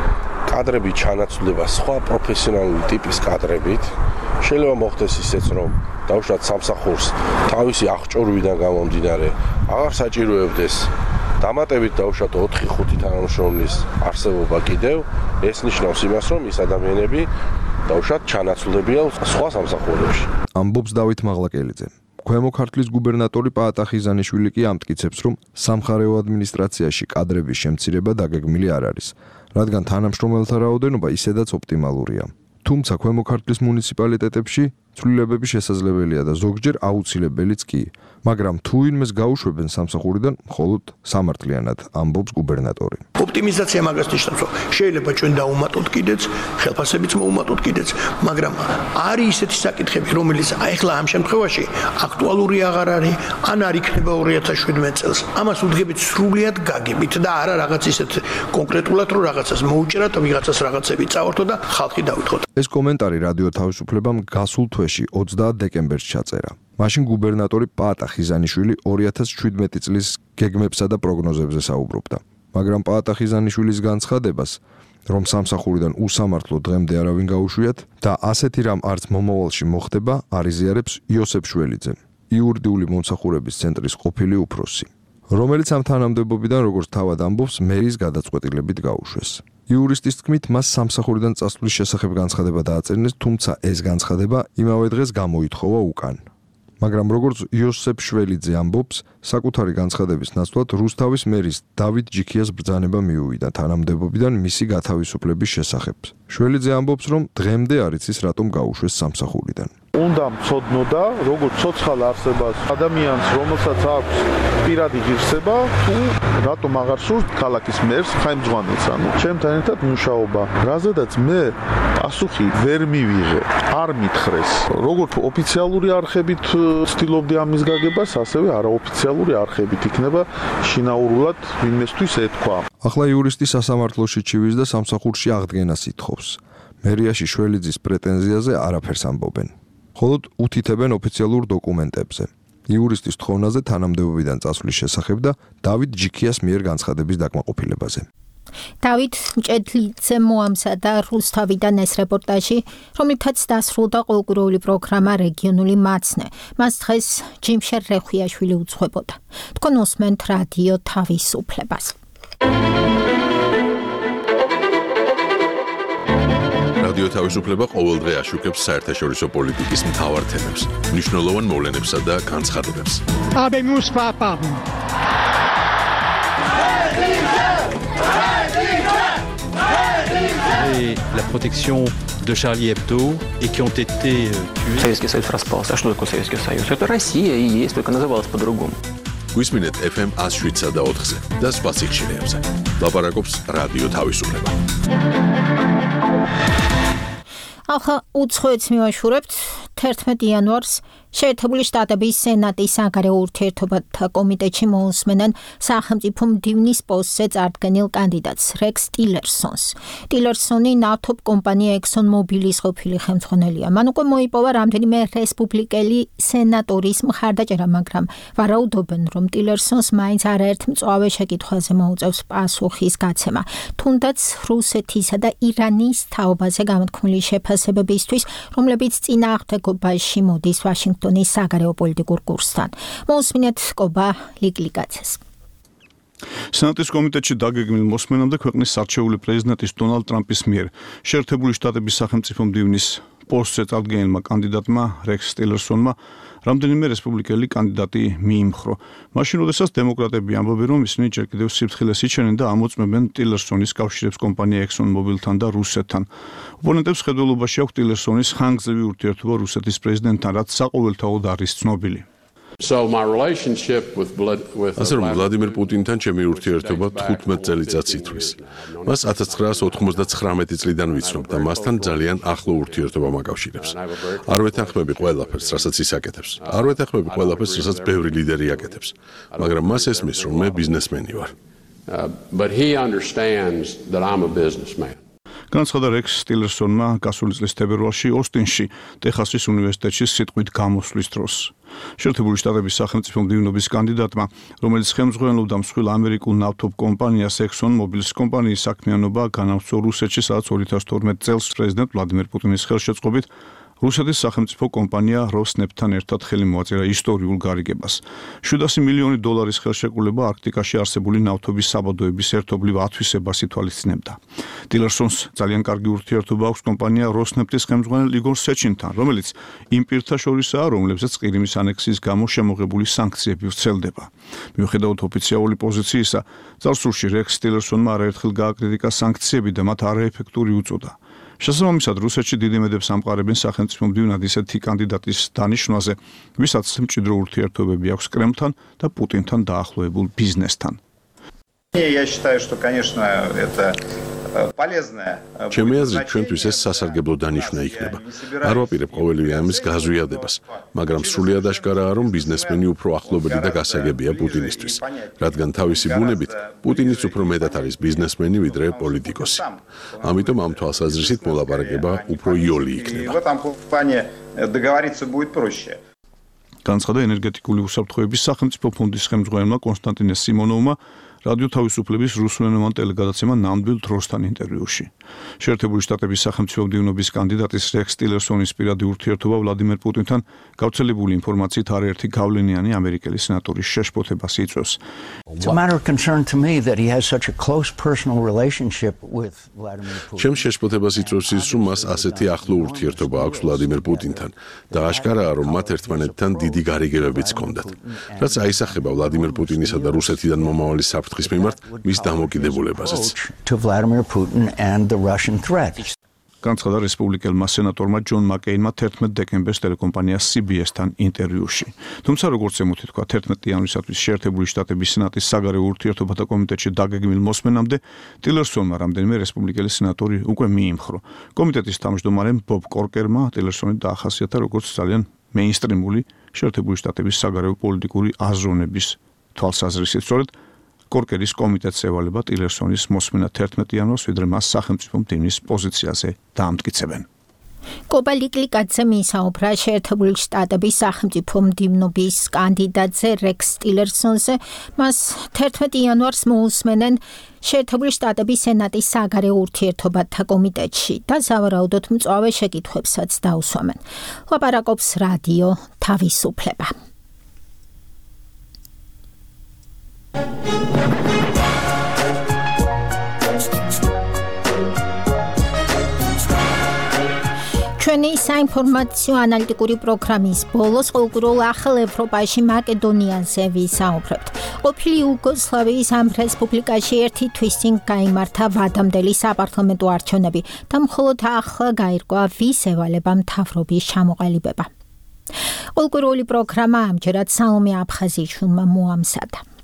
კადრები ჩანაცვლება სხვა პროფესიონალური ტიპის კადრებით. შეიძლება მოხდეს ისეც, რომ დაუშვათ სამსახურს თავისი აღჭურვიდან გამომდინარე აღარ საჭიროებდეს დამატებით დაუშვათ 4-5 თანამშრომლის არსებობა კიდევ. ეს ნიშნავს იმას, რომ ის ადამიანები დაუშვათ ჩანაცვლებია სხვა სამსახურებში. ამბობს დავით მაღლაკელიძე. ქვემო ქართლის გუბერნატორი პაატა ხიზანიშვილი კი ამტკიცებს, რომ სამხარეო ადმინისტრაციაში კადრების შემცირება დაგეგმილი არ არის, რადგან თანამშრომელთა რაოდენობა ისედაც ოპტიმალურია. თუმცა ქვემო ქართლის მუნიციპალიტეტებში ცვლილებები შესაძლებელია და ზოგჯერ აუცილებელიც კი, მაგრამ თუ ვინმეს გაუშვებენ სამსახურიდან, მხოლოდ სამართლიანად, ამბობს გუბერნატორი. ოპტიმიზაცია მაგას ნიშნავს, რომ შეიძლება ჩვენ დავუმატოთ კიდეც, ხელფასებიც მოუმატოთ კიდეც, მაგრამ არის ისეთი საკითხები, რომელიც ახლა ამ შემთხვევაში აქტუალური აღარ არის, ან არ იქნება 2017 წელს. ამას უდგებით სრულიად გაგებით და არა რაღაც ისეთ კონკრეტულად, რომ რაღაცას მოუჭერათ, ვიღაცას რაღაცები წავართო და ხალხი დავითხოვოთ. ეს კომენტარი რადიო თავისუფლებამ გასულ თვეში 30 დეკემბერს ჩაწერა. მაშინ გუბერნატორი პაატა ხიზანიშვილი 2017 წლის გეგმებსა და პროგნოზებზე საუბრობდა. მაგრამ პაატა ხიზანიშვილის განცხადებას, რომ სამსახურიდან უსამართლო დღემდე არავინ გაუშვიათ და ასეთი რამ არც მომავალში მოხდება, არიზიარებს იოსებ შველიძე, იურიდიული მომსახურების ცენტრის ყოფილი უფროსი, რომელიც ამ თანამდებობიდან, როგორც თავად ამბობს, მერის გადაწყვეტილებით გაუშვეს. იურისტის თქმით, მას სამსახურიდან წასვლის შესახებ განცხადება დააწერინეს, თუმცა ეს განცხადება იმავე დღეს გამოითხოვა უკან. მაგრამ როგორც იოსებ შველიძე ამბობს, საკუთარი განცხადების ნაცვლად რუსთავის მერის დავით ჯიქიას ბრძანება მიუვიდა თანამდებობიდან მისი გათავისუფლების შესახებ. შველიძე ამბობს, რომ დღემდე არ იცის რატომ გაუშვეს სამსახურიდან. უნდა მცოდნოდა, როგორც ცოცხალ არსებას ადამიანს, რომელსაც აქვს პირადი ღირსება, თუ რატომ აღარ სურს ქალაქის მერს, ხაიმძღვანელს, ანუ ჩემთან ერთად მუშაობა. რაზედაც მე პასუხი ვერ მივიღე, არ მითხრეს. როგორც ოფიციალური არხებით ცდილობდი ამის გაგებას, ასევე არაოფიციალური არხებით იქნება შინაურულად ვინმესთვის ეთქვა. ახლა იურისტი სასამართლოში ჩივის და სამსახურში აღდგენას ითხოვს. მერიაში შველიძის პრეტენზიაზე არაფერს ამბობენ. მხოლოდ უთითებენ ოფიციალურ დოკუმენტებზე. იურისტის თხოვნაზე თანამდებობიდან წასვლის შესახებ და დავით ჯიქიას მიერ განცხადების დაკმაყოფილებაზე. დავით მჭედლიძე მოამზადა რუსთავიდან ეს რეპორტაჟი, რომლითაც დასრულდა ყოველკვირეული პროგრამა რეგიონული მაცნე. მას დღეს ჯიმშერ რეხვიაშვილი უძღვებოდა. თქვენ უსმენთ რადიო თავისუფლებას. რადიო თავისუფლება ყოველდღე აშუქებს საერთაშორისო პოლიტიკის მთავარ თემებს, მნიშვნელოვან მოვლენებსა და განცხადებებს. Habemus papam. Et la protection de Charlie Hebdo et qui ont été tués. Советский Союз распался. А что такое Советский Союз? Это Россия и есть, только называлась по-другому. გვისმინეთ FM 107 და 4-ზე და სხვა სიხშირეებზე. ლაპარაკობს რადიო თავისუფლება. ახლა უცხოეთს მივაშურებთ 11 იანვარს შეერთებული შტატების სენატის საგარეო ურთიერთობათა კომიტეტში მოусმენენ სახელმწიფო მდივნის პოსტზე წარდგენილ კანდიდატს რექს ტილერსონს. ტილერსონი ნავთობ კომპანია ExxonMobil-ის ყოფილი ხელმძღვანელია. მან უკვე მოიპოვა რამდენიმე რესპუბლიკელი სენატორის მხარდაჭერა, მაგრამ ვარაუდობენ, რომ ტილერსონს მაინც არაერთ მწვავე შეკითხვაზე მოუწევს პასუხის გაცემა. თუნდაც რუსეთისა და ირანის თაობაზე გამოთქმული შეფასებებისთვის, რომლებიც წინააღმდეგობაში მოდის ვაშინგტონის საგარეო პოლიტიკურ კურსთან. მოусმინეთ კობა ლიკლიკაცეს. სენატის კომიტეტში დაგეგმილ მოსმენამდე ქვეყნის არჩეული პრეზიდენტის დონალდ ტრამპის მიერ შეერთებული შტატების სახელმწიფო მდივნის პოსტზე წარდგენილმა კანდიდატმა რექს ტილერსონმა რამდენიმე რესპუბლიკელი კანდიდატი მიიმხრო. მაშინ, როდესაც დემოკრატები ამბობენ, რომ ისინი ჯერ კიდევ სიფრთხილეს იჩენენ და ამოწმებენ ტილერსონის კავშირებს კომპანია ExxonMobil-თან და რუსეთთან. ოპონენტებს ხედველობაში აქვს ტილერსონის ხანგრძლივი ურთიერთობა რუსეთის პრეზიდენტთან, რაც საყოველთაოდ არის ცნობილი. ასე რომ ვლადიმერ პუტინთან ჩემი ურთიერთობა 15 წელიწადს ითვლის. მას 1999 წლიდან ვიცნობ და მასთან ძალიან ახლო ურთიერთობა მაკავშირებს. არ ვეთანხმები ყველაფერს, რასაც ის აკეთებს. არ ვეთანხმები ყველაფერს, რასაც ბევრი ლიდერი აკეთებს. მაგრამ მას ესმის, რომ მე ბიზნესმენი ვარ. განაცხადა რექს ტილერსონმა გასული წლის თებერვალში ოსტინში, ტეხასის უნივერსიტეტში სიტყვით გამოსვლის დროს. შეერთებული შტატების სახელმწიფო მდივნობის კანდიდატმა, რომელიც ხელმძღვანელობდა მსხვილ ამერიკულ ნავთობ კომპანიას ExxonMobil-ის კომპანიის საქმიანობა განავრცო რუსეთში, სადაც 2012 წელს პრეზიდენტ ვლადიმერ პუტინის ხელშეწყობით რუსეთის სახელმწიფო კომპანია როსნეფტთან ერთად ხელი მოაწერა ისტორიულ გარიგებას. $700 მილიონი ხელშეკრულება არქტიკაში არსებული ნავთობის საბადოების ერთობლივ ათვისებას ითვალისწინებდა. ტილერსონს ძალიან კარგი ურთიერთობა აქვს კომპანია როსნეფტის ხელმძღვანელ იგორ სეჩინთან, რომელიც იმ პირთა შორისაა, რომლებზეც ყირიმის ანექსიის გამო შემოღებული სანქციები ვრცელდება. მიუხედავად ოფიციალური პოზიციისა, წარსულში რექს ტილერსონმა არაერთხელ გააკრიტიკა სანქციები და მათ არაეფექტური უწოდა. შესაბამისად, რუსეთში დიდი მედებს ამყარებენ სახელმწიფო მდივნად ისეთი კანდიდატის დანიშვნაზე, ვისაც მჭიდრო ურთიერთობები აქვს კრემლთან და პუტინთან დაახლოებულ ბიზნესთან. ჩემი აზრით, ჩვენთვის ეს სასარგებლო დანიშვნა იქნება. არ ვაპირებ ყოველივე ამის გაზვიადებას, მაგრამ სრულიად აშკარაა, რომ ბიზნესმენი უფრო ახლობელი და გასაგებია პუტინისთვის, რადგან თავისი ბუნებით პუტინიც უფრო მეტად არის ბიზნესმენი ვიდრე პოლიტიკოსი. ამიტომ ამ თვალსაზრისით მოლაპარაკება უფრო იოლი იქნება. განაცხადა ენერგეტიკული უსაფრთხოების სახელმწიფო ფონდის ხელმძღვანელმა კონსტანტინე სიმონოვმა რადიო თავისუფლების რუსულენოვან ტელეგადაცემა ნამდვილ დროსთან ინტერვიუში. შეერთებული შტატების სახელმწიფო მდივნობის კანდიდატის რექს ტილერსონის პირადი ურთიერთობა ვლადიმერ პუტინთან გავრცელებული ინფორმაციით არაერთი გავლენიანი ამერიკელი სენატორის შეშფოთებას იწვევს. ჩემს შეშფოთებას იწვევს ის, რომ მას ასეთი ახლო ურთიერთობა აქვს ვლადიმერ პუტინთან და აშკარაა, რომ მათ ერთმანეთთან დიდი გარიგებებიც ჰქონდათ, რაც აისახება ვლადიმერ პუტინისა და რუსეთიდან მომავალი საფრთხის მიმართ მის დამოკიდებულებაზეც. განაცხადა რესპუბლიკელმა სენატორმა ჯონ მაკეინმა 11 დეკემბერს ტელეკომპანია CBS-თან ინტერვიუში. თუმცა როგორც ემუთი თქვა 11 იანვრისათვის შეერთებული შტატების სენატის საგარეო ურთიერთობათა კომიტეტში დაგეგმილ მოსმენამდე ტილერსონმა რამდენიმე რესპუბლიკელი სენატორი უკვე მიიმხრო. კომიტეტის თავმჯდომარემ ბობ კორკერმა ტილერსონი დაახასიათა როგორც ძალიან მეინსტრიმული შეერთებული შტატების საგარეო პოლიტიკური აზროვნების თვალსაზრისით. სწორედ კორკერის კომიტეტს ევალება ტილერსონის მოსმენა 11 იანვარს, ვიდრე მას სახელმწიფო მდივნის პოზიციაზე დაამტკიცებენ. კობა ლიკლიკაძე მისაუბრა შეერთებული შტატების სახელმწიფო მდივნობის კანდიდატზე რექს ტილერსონზე. მას 11 იანვარს მოусმენენ შეერთებული შტატების სენატის საგარეო ურთიერთობათა კომიტეტში და სავარაუდოდ მწვავე შეკითხვებსაც დაუსვამენ. ლაპარაკობს რადიო თავისუფლება. ჩვენი საინფორმაციო ანალიტიკური პროგრამის ბოლოს ყოველკვირეულ ახალ ევროპაში მაკედონიაზე ვისაუბრებთ. ყოფილი იუგოსლავიის ამ რესპუბლიკაში ერთი თვის წინ გაიმართა ვადამდელი საპარლამენტო არჩევნები და მხოლოდ ახლა გაირკვა ვის ევალება მთავრობის ჩამოყალიბება. ყოველკვირეული პროგრამა ამჯერად სალომე აფხაზიშვილმა მოამზადა.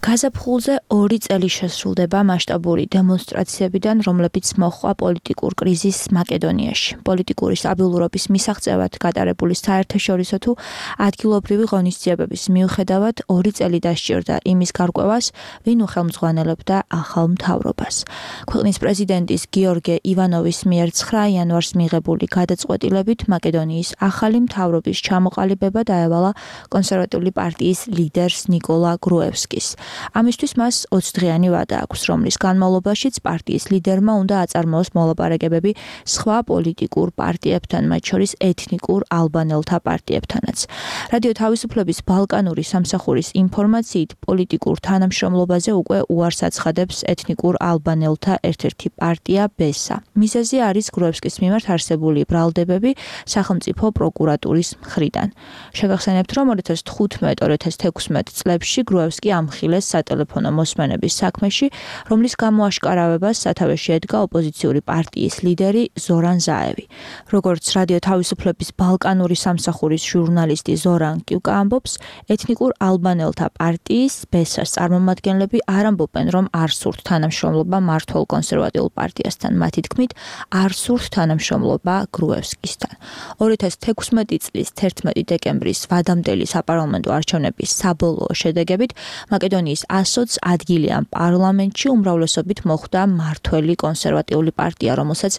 გაზაფხულზე 2 წელი შესრულდება მასშტაბური დემონსტრაციებიდან, რომლებიც მოჰყვა პოლიტიკურ კრიზისს მაკედონიაში. პოლიტიკური სტაბილურობის მისაღწევად გატარებული საერთაშორისო თუ ადგილობრივი ღონისძიებების მიუხედავად 2 წელი დასჭირდა იმის გარკვევას, ვინ უხელმძღვანელებდა ახალ მთავრობას. ქვეყნის პრეზიდენტის გიორგე ივანოვის მიერ 9 იანვარს მიღებული გადაწყვეტილებით მაკედონიის ახალი მთავრობის ჩამოყალიბება დაევალა კონსერვატიული პარტიის ლიდერს ნიკოლა გრუევსკის. ამისთვის მას 20 დღიანი ვადა აქვს, რომლის განმავლობაშიც პარტიის ლიდერმა უნდა აწარმოოს მოლაპარაკებები სხვა პოლიტიკურ პარტიებთან, მათ შორის ეთნიკურ ალბანელთა პარტიებთანაც. რადიო თავისუფლების ბალკანური სამსახურის ინფორმაციით, პოლიტიკურ თანამშრომლობაზე უკვე უარს აცხადებს ეთნიკურ ალბანელთა ერთ-ერთი პარტია ბესა. მიზეზი არის გრუევსკის მიმართ არსებული ბრალდებები სახელმწიფო პროკურატურის მხრიდან. შეგახსენებთ, რომ 2015-2016 წლებში გრუევსკი ამხილეს სატელეფონო მოსმენების საქმეში, რომლის გამოაშკარავებას სათავეში ედგა ოპოზიციური პარტიის ლიდერი ზორან ზაევი. როგორც რადიო თავისუფლების ბალკანური სამსახურის ჟურნალისტი ზორან კიუკა ამბობს, ეთნიკურ ალბანელთა პარტიის ბესას წარმომადგენლები არ ამბობენ, რომ არ სურთ თანამშრომლობა მმართველ კონსერვატიულ პარტიასთან, მათი თქმით, არ სურთ თანამშრომლობა გრუევსკისთან. 2016 წლის 11 დეკემბრის ვადამდელი საპარლამენტო არჩევნების საბოლოო შედეგებით მაკედონიის 120 ადგილი ამ პარლამენტში უმრავლესობით მოხვდა მმართველი კონსერვატიული პარტია, რომელსაც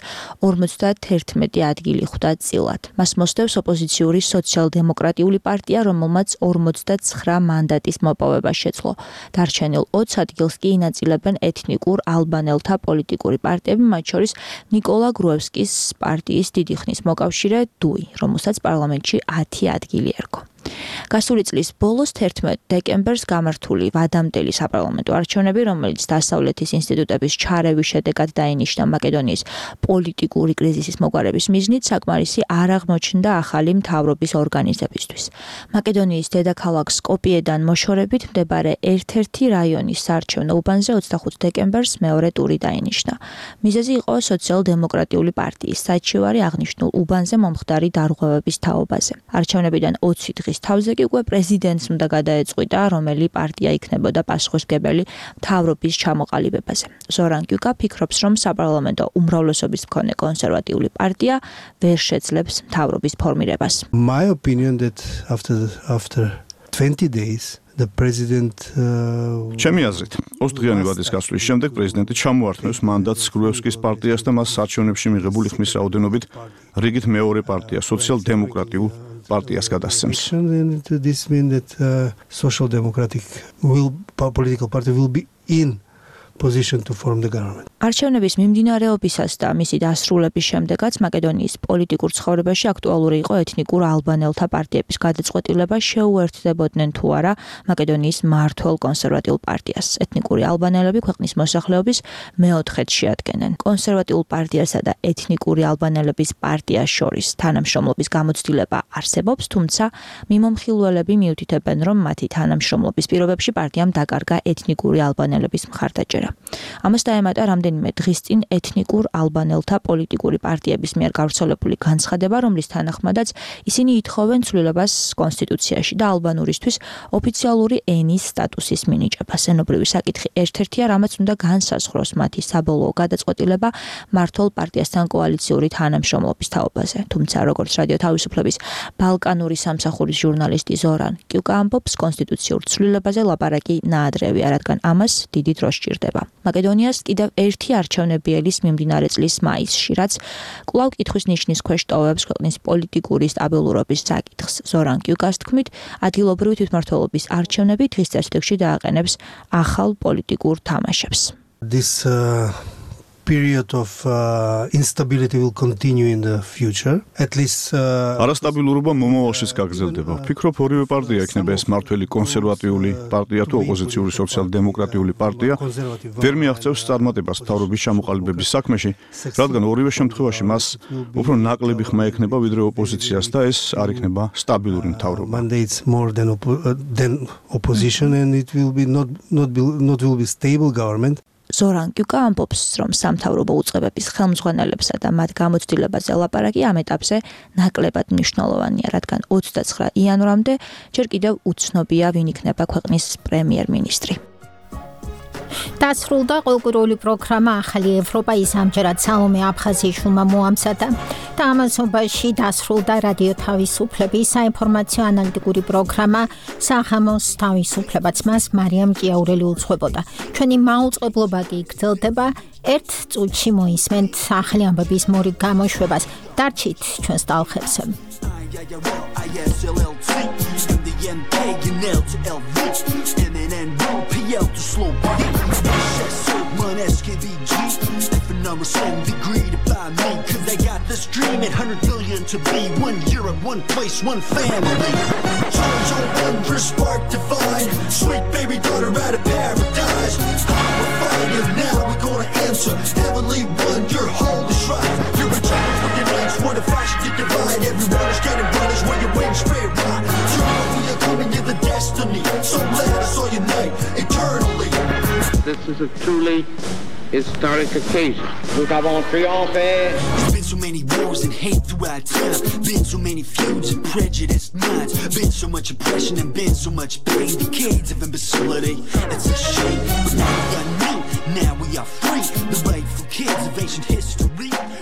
51 ადგილი ხვდა წილად. მას მოსდევს ოპოზიციური სოციალ-დემოკრატიული პარტია, რომელმაც 49 მანდატის მოპოვება შეძლო. დარჩენილ 20 ადგილს კი ინაწილებენ ეთნიკურ ალბანელთა პოლიტიკური პარტიები, მათ შორის ნიკოლა გრუევსკის პარტიის დიდი ხნის მოკავშირე დუი, რომელსაც პარლამენტში 10 ადგილი ერგო. გასული წლის ბოლოს 11 დეკემბერს გამართული ვადამდელი საპარლამენტო არჩევნები, რომელიც დასავლეთის ინსტიტუტების ჩარევის შედეგად დაინიშნა მაკედონიის პოლიტიკური კრიზისის მოგვარების მიზნით, საკმარისი არ აღმოჩნდა ახალი მთავრობის ორგანიზებისთვის. მაკედონიის დედაქალაქ სკოპიედან მოშორებით მდებარე ერთ-ერთი რაიონის საარჩევნო უბანზე 25 დეკემბერს მეორე ტური დაინიშნა. მიზეზი იყო სოციალ-დემოკრატიული პარტიის საჩივარი აღნიშნულ უბანზე მომხდარი დარღვევების თაობაზე. არჩევნებიდან 20 დღის თავზე კი უკვე პრეზიდენტს უნდა გადაეწყვიტა, რომელი პარტია იქნებოდა პასუხისმგებელი მთავრობის ჩამოყალიბებაზე. ზორან კიუკა ფიქრობს, რომ საპარლამენტო უმრავლესობის მქონე კონსერვატიული პარტია ვერ შეძლებს მთავრობის ფორმირებას. My opinion that after 20 days the president ჩემი აზრით, 20 დღიანი ვადის გასვლის შემდეგ პრეზიდენტი ჩამოართმევს მანდატს გრუევსკის პარტიას და მას არჩევნებში მიღებული ხმის რაოდენობით რიგით მეორე პარტია, სოციალ-დემოკრატიულ პარტიას გადასცემს. This means that social democratic political party will be in position to form the government. არჩევნების მიმდინარეობისას და მისი დასრულების შემდეგაც მაკედონიის პოლიტიკურ ცხოვრებაში აქტუალური იყო ეთნიკურ ალბანელთა პარტიების გადაწყვეტილება შეუერთდებოდნენ თუ არა მაკედონიის მმართველ კონსერვატიულ პარტიას. ეთნიკური ალბანელები ქვეყნის მოსახლეობის მეოთხედს შეადგენენ. კონსერვატიულ პარტიასა და ეთნიკური ალბანელების პარტიას შორის თანამშრომლობის გამოცდილება არსებობს, თუმცა მიმომხილველები მიუთითებენ, რომ მათი თანამშრომლობის პირობებში პარტიამ დაკარგა ეთნიკური ალბანელების მხარდაჭერა. ამას დაემატა რამდენიმე დღის წინ ეთნიკურ ალბანელთა პოლიტიკური პარტიების მიერ გავრცელებული განცხადება, რომლის თანახმადაც ისინი ითხოვენ ცვლილებას კონსტიტუციაში და ალბანურისთვის ოფიციალური ენის სტატუსის მინიჭებას. ენობრივი საკითხი ერთ-ერთია, რამაც უნდა განსაზღვროს მათი საბოლოო გადაწყვეტილება მმართველ პარტიასთან კოალიციური თანამშრომლობის თაობაზე. თუმცა, როგორც რადიო თავისუფლების ბალკანური სამსახურის ჟურნალისტი ზორან კიუკა ამბობს, კონსტიტუციურ ცვლილებაზე ლაპარაკი ნაადრევია, რადგან ამას დიდი დრო სჭირდება. მაკედონიას კიდევ ერთი არჩევნები ელის მიმდინარე წლის მაისში, რაც კვლავ კითხვის ნიშნის ქვეშ ტოვებს ქვეყნის პოლიტიკური სტაბილურობის საკითხს. ზორან კიუკას თქმით, ადგილობრივი თვითმმართველობის არჩევნები დღის წესრიგში დააყენებს ახალ პოლიტიკურ თამაშებს. This period of instability will continue in the future. At least არასტაბილურობა მომავალშიც გაგრძელდება. ვფიქრობ, ორივე პარტია იქნება ეს მმართველი კონსერვატიული პარტია თუ ოპოზიციური სოციალ-დემოკრატიული პარტია ვერ მიაღწევს წარმატებას მთავრობის ჩამოყალიბების საქმეში, რადგან ორივე შემთხვევაში მას უფრო ნაკლები ხმა ექნება ვიდრე ოპოზიციას და ეს არ იქნება სტაბილური მთავრობა. Mandates more than opposition and it will be not will be stable government. ზორან კიუკა ამბობს, რომ სამთავრობო უწყებების ხელმძღვანელებსა და მათ გამოცდილებაზე ლაპარაკი ამ ეტაპზე ნაკლებად მნიშვნელოვანია, რადგან 29 იანვრამდე ჯერ კიდევ უცნობია, ვინ იქნება ქვეყნის პრემიერ-მინისტრი. დასრულდა კულტურული პროგრამა ახალი ევროპაის ამჯერად სალომე აფხაზიშვილმა მოამზადა და ამასობაში დასრულდა რადიო თავისუფლების საინფორმაციო ანალიტიკური პროგრამა საღამოს თავისუფლებაც მას მარიამ ჭიაურელი უძღვებოდა. ჩვენი მაუწყებლობა კი გრძელდება ერთ წუთში მოისმენთ ახალი ამბების მორიგ გამოშვებას. დარჩით ჩვენს ტალღებზე. Numbers and degree to buy me cause they got this dream at 100 billion to be one Europe, one place, one family. Charge on wondrous spark divine, sweet baby daughter out of paradise. We're fighting now, we're gonna answer heavenly one, your holy shrine. You're a child for your legs, what if I should get divine? Everyone is getting brothers where your wings straight right. Tomorrow we are coming to the destiny, so let us all unite eternally. This is a truly historic occasion. Nous avons triomphé. There's been so many wars and hate throughout time. Been so many feuds and prejudiced minds. Been so much oppression and been so much pain. Decades of imbecility. That's a shame. But now we are new. Now we are free. The rightful kids of ancient history.